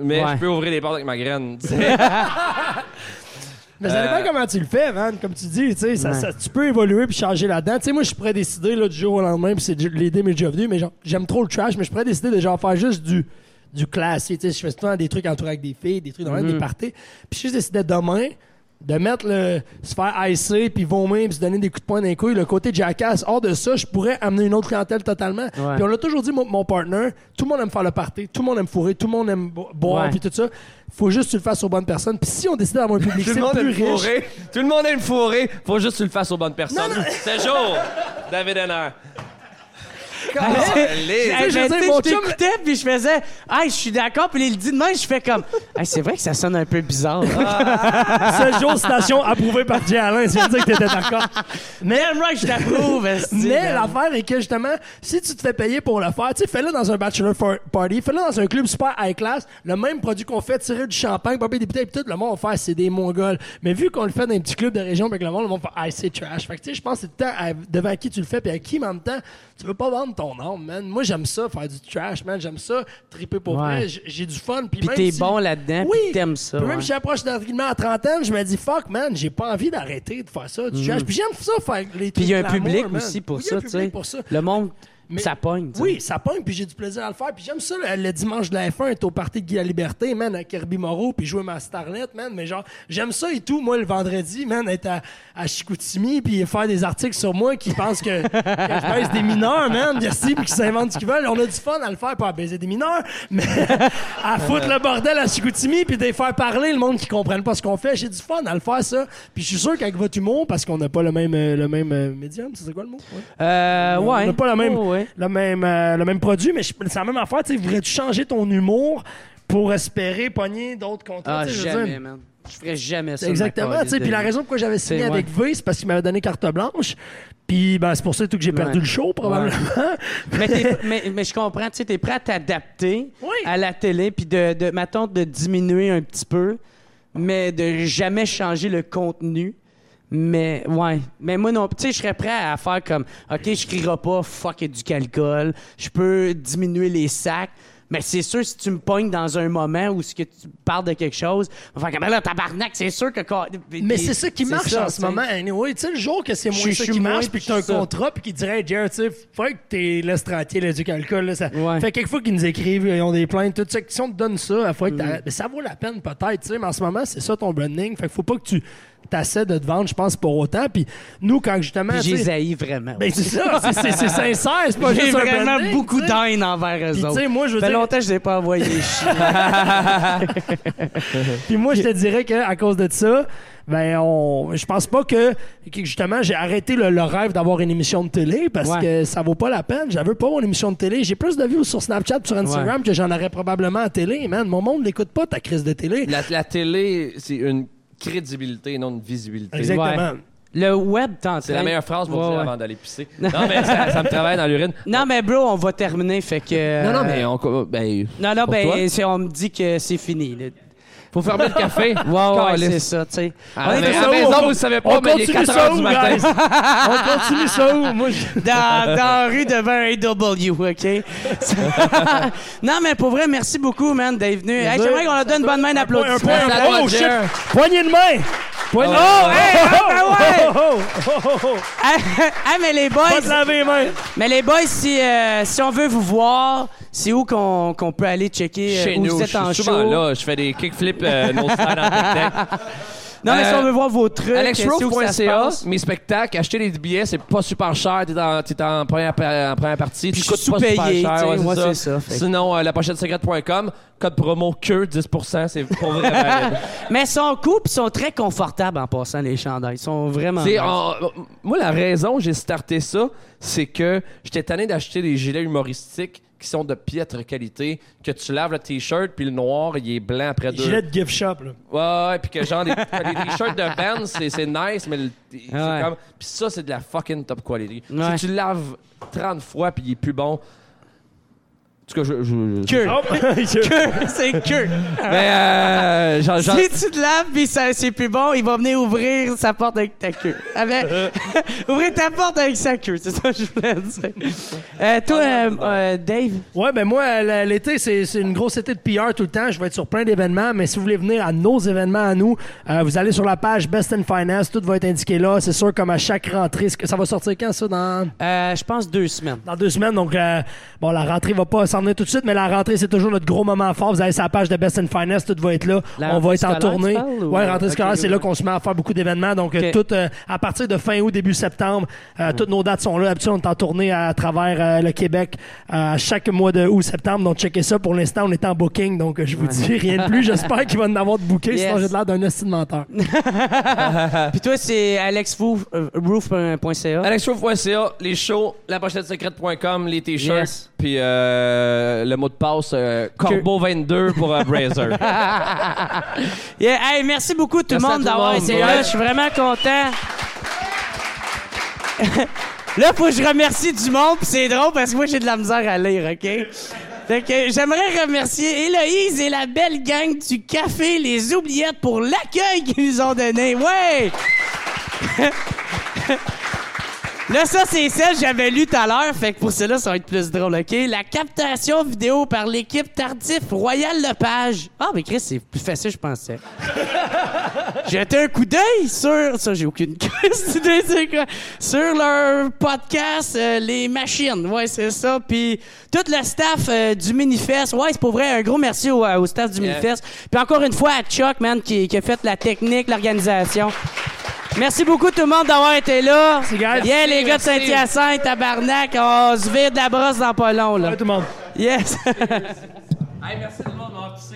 mais Ouais. je peux ouvrir les portes avec ma graine. tu sais. Mais ça dépend comment tu le fais, man. Comme tu dis, tu sais, tu peux évoluer puis changer là-dedans. Tu sais, moi, je pourrais décider là, du jour au lendemain, puis c'est l'idée m'est déjà venue, mais genre, j'aime trop le trash, mais je pourrais décider de genre faire juste du classique. Tu sais, je fais souvent des trucs entourés avec des filles, des trucs dans des parties. Puis je décidais demain de mettre se faire icer puis vomir puis se donner des coups de poing dans les couilles, le côté jackass. Hors de ça, je pourrais amener une autre clientèle totalement. Puis on l'a toujours dit, mon partner, tout le monde aime faire le party, tout le monde aime fourrer, tout le monde aime boire puis tout ça. Faut juste que tu le fasses aux bonnes personnes. Puis si on décide d'avoir un public Tout le monde plus aime riche... fourrer. Tout le monde aime fourrer. Faut juste que tu le fasses aux bonnes personnes. C'est jour, David Henner. Je t'écoutais, puis je faisais « Hey, je suis d'accord », puis il le dit de même, je fais comme « Hey, c'est vrai que ça sonne un peu bizarre. » Ce jour, citation approuvée par Jay Alain, ça veut dire que t'étais d'accord. Mais moi, je t'approuve. Mais l'affaire est que, justement, si tu te fais payer pour le faire, tu sais, fais-le dans un bachelor party, fais-le dans un club super high class, le même produit qu'on fait, tirer du champagne, popper des bouteilles, pis tout, le monde va faire, c'est des mongols. Mais vu qu'on le fait dans un petit club de région avec le monde va faire, ah, c'est trash. Fait que, tu sais, je pense que c'est le temps devant qui tu le fais, puis à qui, en même temps, tu veux pas vendre ton âme, man. Moi, j'aime ça, faire du trash, man. J'aime ça, triper pour vrai. J'ai du fun. Puis t'es bon là-dedans, puis t'aimes ça. Puis même si j'approche d'entraînement à 30 ans, je me dis, fuck, man, j'ai pas envie d'arrêter de faire ça, du trash. Puis j'aime ça, faire les trucs. Puis il y a un glamour, public man. aussi pour Oui, il y a ça, un tu public sais. pour ça. Le monde, Mais- ça pogne, tu sais. Oui, ça pogne, puis j'ai du plaisir à le faire. Puis j'aime ça, le dimanche de la F1, être au party de Guy La Liberté, man, avec Kirby Moreau, puis jouer ma Starlet, man. Mais genre, j'aime ça et tout, moi, le vendredi, man, être à Chicoutimi, puis faire des articles sur moi qui pensent que je baise des mineurs, man, merci, puis qui s'inventent ce qu'ils veulent. On a du fun à le faire, pas à baiser des mineurs, mais à foutre le bordel à Chicoutimi, puis de les faire parler le monde qui comprenne pas ce qu'on fait. J'ai du fun à le faire, ça. Puis je suis sûr qu'avec votre humour, parce qu'on n'a pas le même médium, c'est quoi le mot? Ouais. On Ouais. n'a pas la même, Oh, ouais. le même produit, mais c'est la même affaire. Tu sais, voudrais-tu changer ton humour pour espérer pogner d'autres contrats? Ah, tu sais, je veux jamais, dire. man. Je ferais jamais ça. Exactement. Tu sais, puis la raison pourquoi j'avais signé C'est- avec V, c'est parce qu'il m'avait donné carte blanche. Puis ben, c'est pour ça et tout que j'ai perdu Ouais. le show, probablement. mais je comprends, tu sais, t'es prêt à t'adapter Oui. à la télé, puis mettons, de diminuer un petit peu, mais de jamais changer le contenu. Mais, ouais. Mais moi, non. Tu sais, je serais prêt à faire comme, OK, je crierai pas, fuck, il y a du calcul. Je peux diminuer les sacs. Mais c'est sûr, si tu me pognes dans un moment où ce que tu parles de quelque chose, on va faire comme, ben là, tabarnak, c'est sûr que... Mais c'est ça qui marche en ce tu sais. moment. Anyway, tu sais, le jour que c'est moins Je ça suis qui moins, marche, puis que t'as un ça. contrat, puis qu'ils diraient, hey, Jared, tu sais, faudrait que t'es laisses tranquille là, du calcul. Là, ça Ouais. fait quelques fois qu'ils nous écrivent, ils ont des plaintes, tout ça. Si on te donne ça, il faudrait que t'arrêtes. Mais ça vaut la peine peut-être, tu sais, mais en ce moment, c'est ça ton branding. Fait qu'il faut pas que tu t'essaies de te vendre, je pense, pour autant. Puis nous, quand justement. Puis tu j'ai sais, zaï vraiment. ben c'est ça, c'est sincère, c'est pas J'ai juste un vraiment branding, beaucoup tu sais. d'haine envers eux Puis, tu autres. sais, moi, je veux Ça fait dire- longtemps que je les ai pas envoyés chier. Puis moi, je te dirais qu'à cause de ça, ben je pense pas que justement j'ai arrêté le rêve d'avoir une émission de télé parce Ouais. que ça vaut pas la peine. J'avais pas mon émission de télé. J'ai plus de vues sur Snapchat, sur Instagram que j'en aurais probablement à télé. Man, mon monde l'écoute pas ta crise de télé. La télé, c'est une crédibilité, non une visibilité. Exactement. Ouais. Le web t'entraîne. C'est la meilleure phrase pour Ouais, dire ouais. avant d'aller pisser. Non, mais ça me travaille dans l'urine. Non, mais bro, on va terminer, fait que... Non, mais on... Ben, Non, pour toi? on me dit que c'est fini. Là. Faut fermer le café. Ouais, Caliste. c'est ça, tu sais. À On est la ça où, maison, on- vous le savez On pas, mais il est continue 4 ça heures où, du matin. guys? On continue ça où? Moi, dans la rue devant un AW, OK? Non, mais pour vrai, merci beaucoup, man, d'être venu. Hey, j'aimerais qu'on leur donne une bonne main un d'applaudissements. point, un point. Oh, shit! Jer. Poignée de main! Poignée de Oh, hey, ah, ben ouais! Oh, oh, oh, oh. Hey, mais les Pas te boys, laver les mains! mais les boys, si on veut vous voir, c'est où qu'on peut aller checker Chez où nous, vous je êtes en suis souvent show? là. Je fais des kickflips, no slide en tech-tech. Non, mais si on veut voir vos trucs, c'est où que ça se AlexRoof.ca, passe? mes spectacles, acheter des billets, c'est pas super cher. T'es en première partie. Puis Tu je coûtes suis pas super sous-payé, cher. tu sais, Ouais, moi, c'est ça, fait que- Sinon, lapochetesecrète.com, code promo que 10%, c'est pour vrai valide. Mais ils sont cool pis ils sont très confortables en passant les chandails. Ils sont vraiment... T'sais, nice. moi, la raison que j'ai starté ça, c'est que j'étais tanné d'acheter des gilets humoristiques qui sont de piètre qualité, que tu laves le t-shirt, puis le noir, il est blanc après deux. Gilet de gift shop, là. Ouais, puis que genre, les t-shirts de band, c'est nice, mais c'est Ouais. comme... Puis ça, c'est de la fucking top quality. Ouais. Si tu le laves 30 fois, puis il est plus bon... En tout cas, Queue. Oh. Queue, c'est queue. Mais, Si tu te laves pis c'est plus bon, il va venir ouvrir sa porte avec ta queue. Ouvrir ta porte avec sa queue, c'est ça que je voulais dire. Toi, Dave? Ouais, ben moi, l'été, c'est une grosse été de PR tout le temps. Je vais être sur plein d'événements, mais si vous voulez venir à nos événements à nous, vous allez sur la page Best in Finance, tout va être indiqué là. C'est sûr, comme à chaque rentrée, ça va sortir quand, ça? Je pense 2 semaines. Dans 2 semaines, donc bon, la rentrée va pas s'en venir tout de suite, mais la rentrée, c'est toujours notre gros moment fort. Vous allez sur la page de Best in Finance, tout va être là. On va être en tournée. Ouais, rentrée scolaire, c'est là qu'on se met à faire beaucoup d'événements. Donc, tout à partir de fin août, début septembre, toutes nos dates sont là. Habituellement, on est en tournée à travers le Québec chaque mois de août-septembre. Donc, checkez ça. Pour l'instant, on est en booking. Donc, je vous dis rien de plus. J'espère qu'il va en avoir de booké, sinon j'ai l'air d'un esti de menteur. Puis toi, c'est alexroof.ca. alexroof.ca, les shows, lapochetesecrète.com, les t-shirts, Yes. puis le mot de passe Corbeau22 pour Brazer. Yeah. Hey, merci beaucoup tout le Merci à monde tout le d'avoir monde. été Ouais. là. Je suis vraiment content. Là, faut que je remercie du monde, pis c'est drôle parce que moi, j'ai de la misère à lire, OK? Fait que j'aimerais remercier Héloïse et la belle gang du Café Les Oubliettes pour l'accueil qu'ils nous ont donné. Ouais! Là, ça, c'est celle que j'avais lue tout à l'heure, fait que pour cela, ça va être plus drôle, OK? La captation vidéo par l'équipe Tardif Royal Lepage. Ah, mais Chris, c'est plus facile, je pensais. J'ai jeté un coup d'œil sur... Ça, j'ai aucune idée, c'est quoi? Sur leur podcast, Les Machines. Ouais, c'est ça. Puis tout le staff du Minifest. Ouais, c'est pour vrai, un gros merci au staff du Minifest. Puis encore une fois à Chuck, man, qui a fait la technique, l'organisation. Merci beaucoup tout le monde d'avoir été là. Yeah, les gars de Saint-Hyacinthe, tabarnak, on se vire de la brosse dans pas long, là. Ouais, tout le monde. Yes. Hey, merci.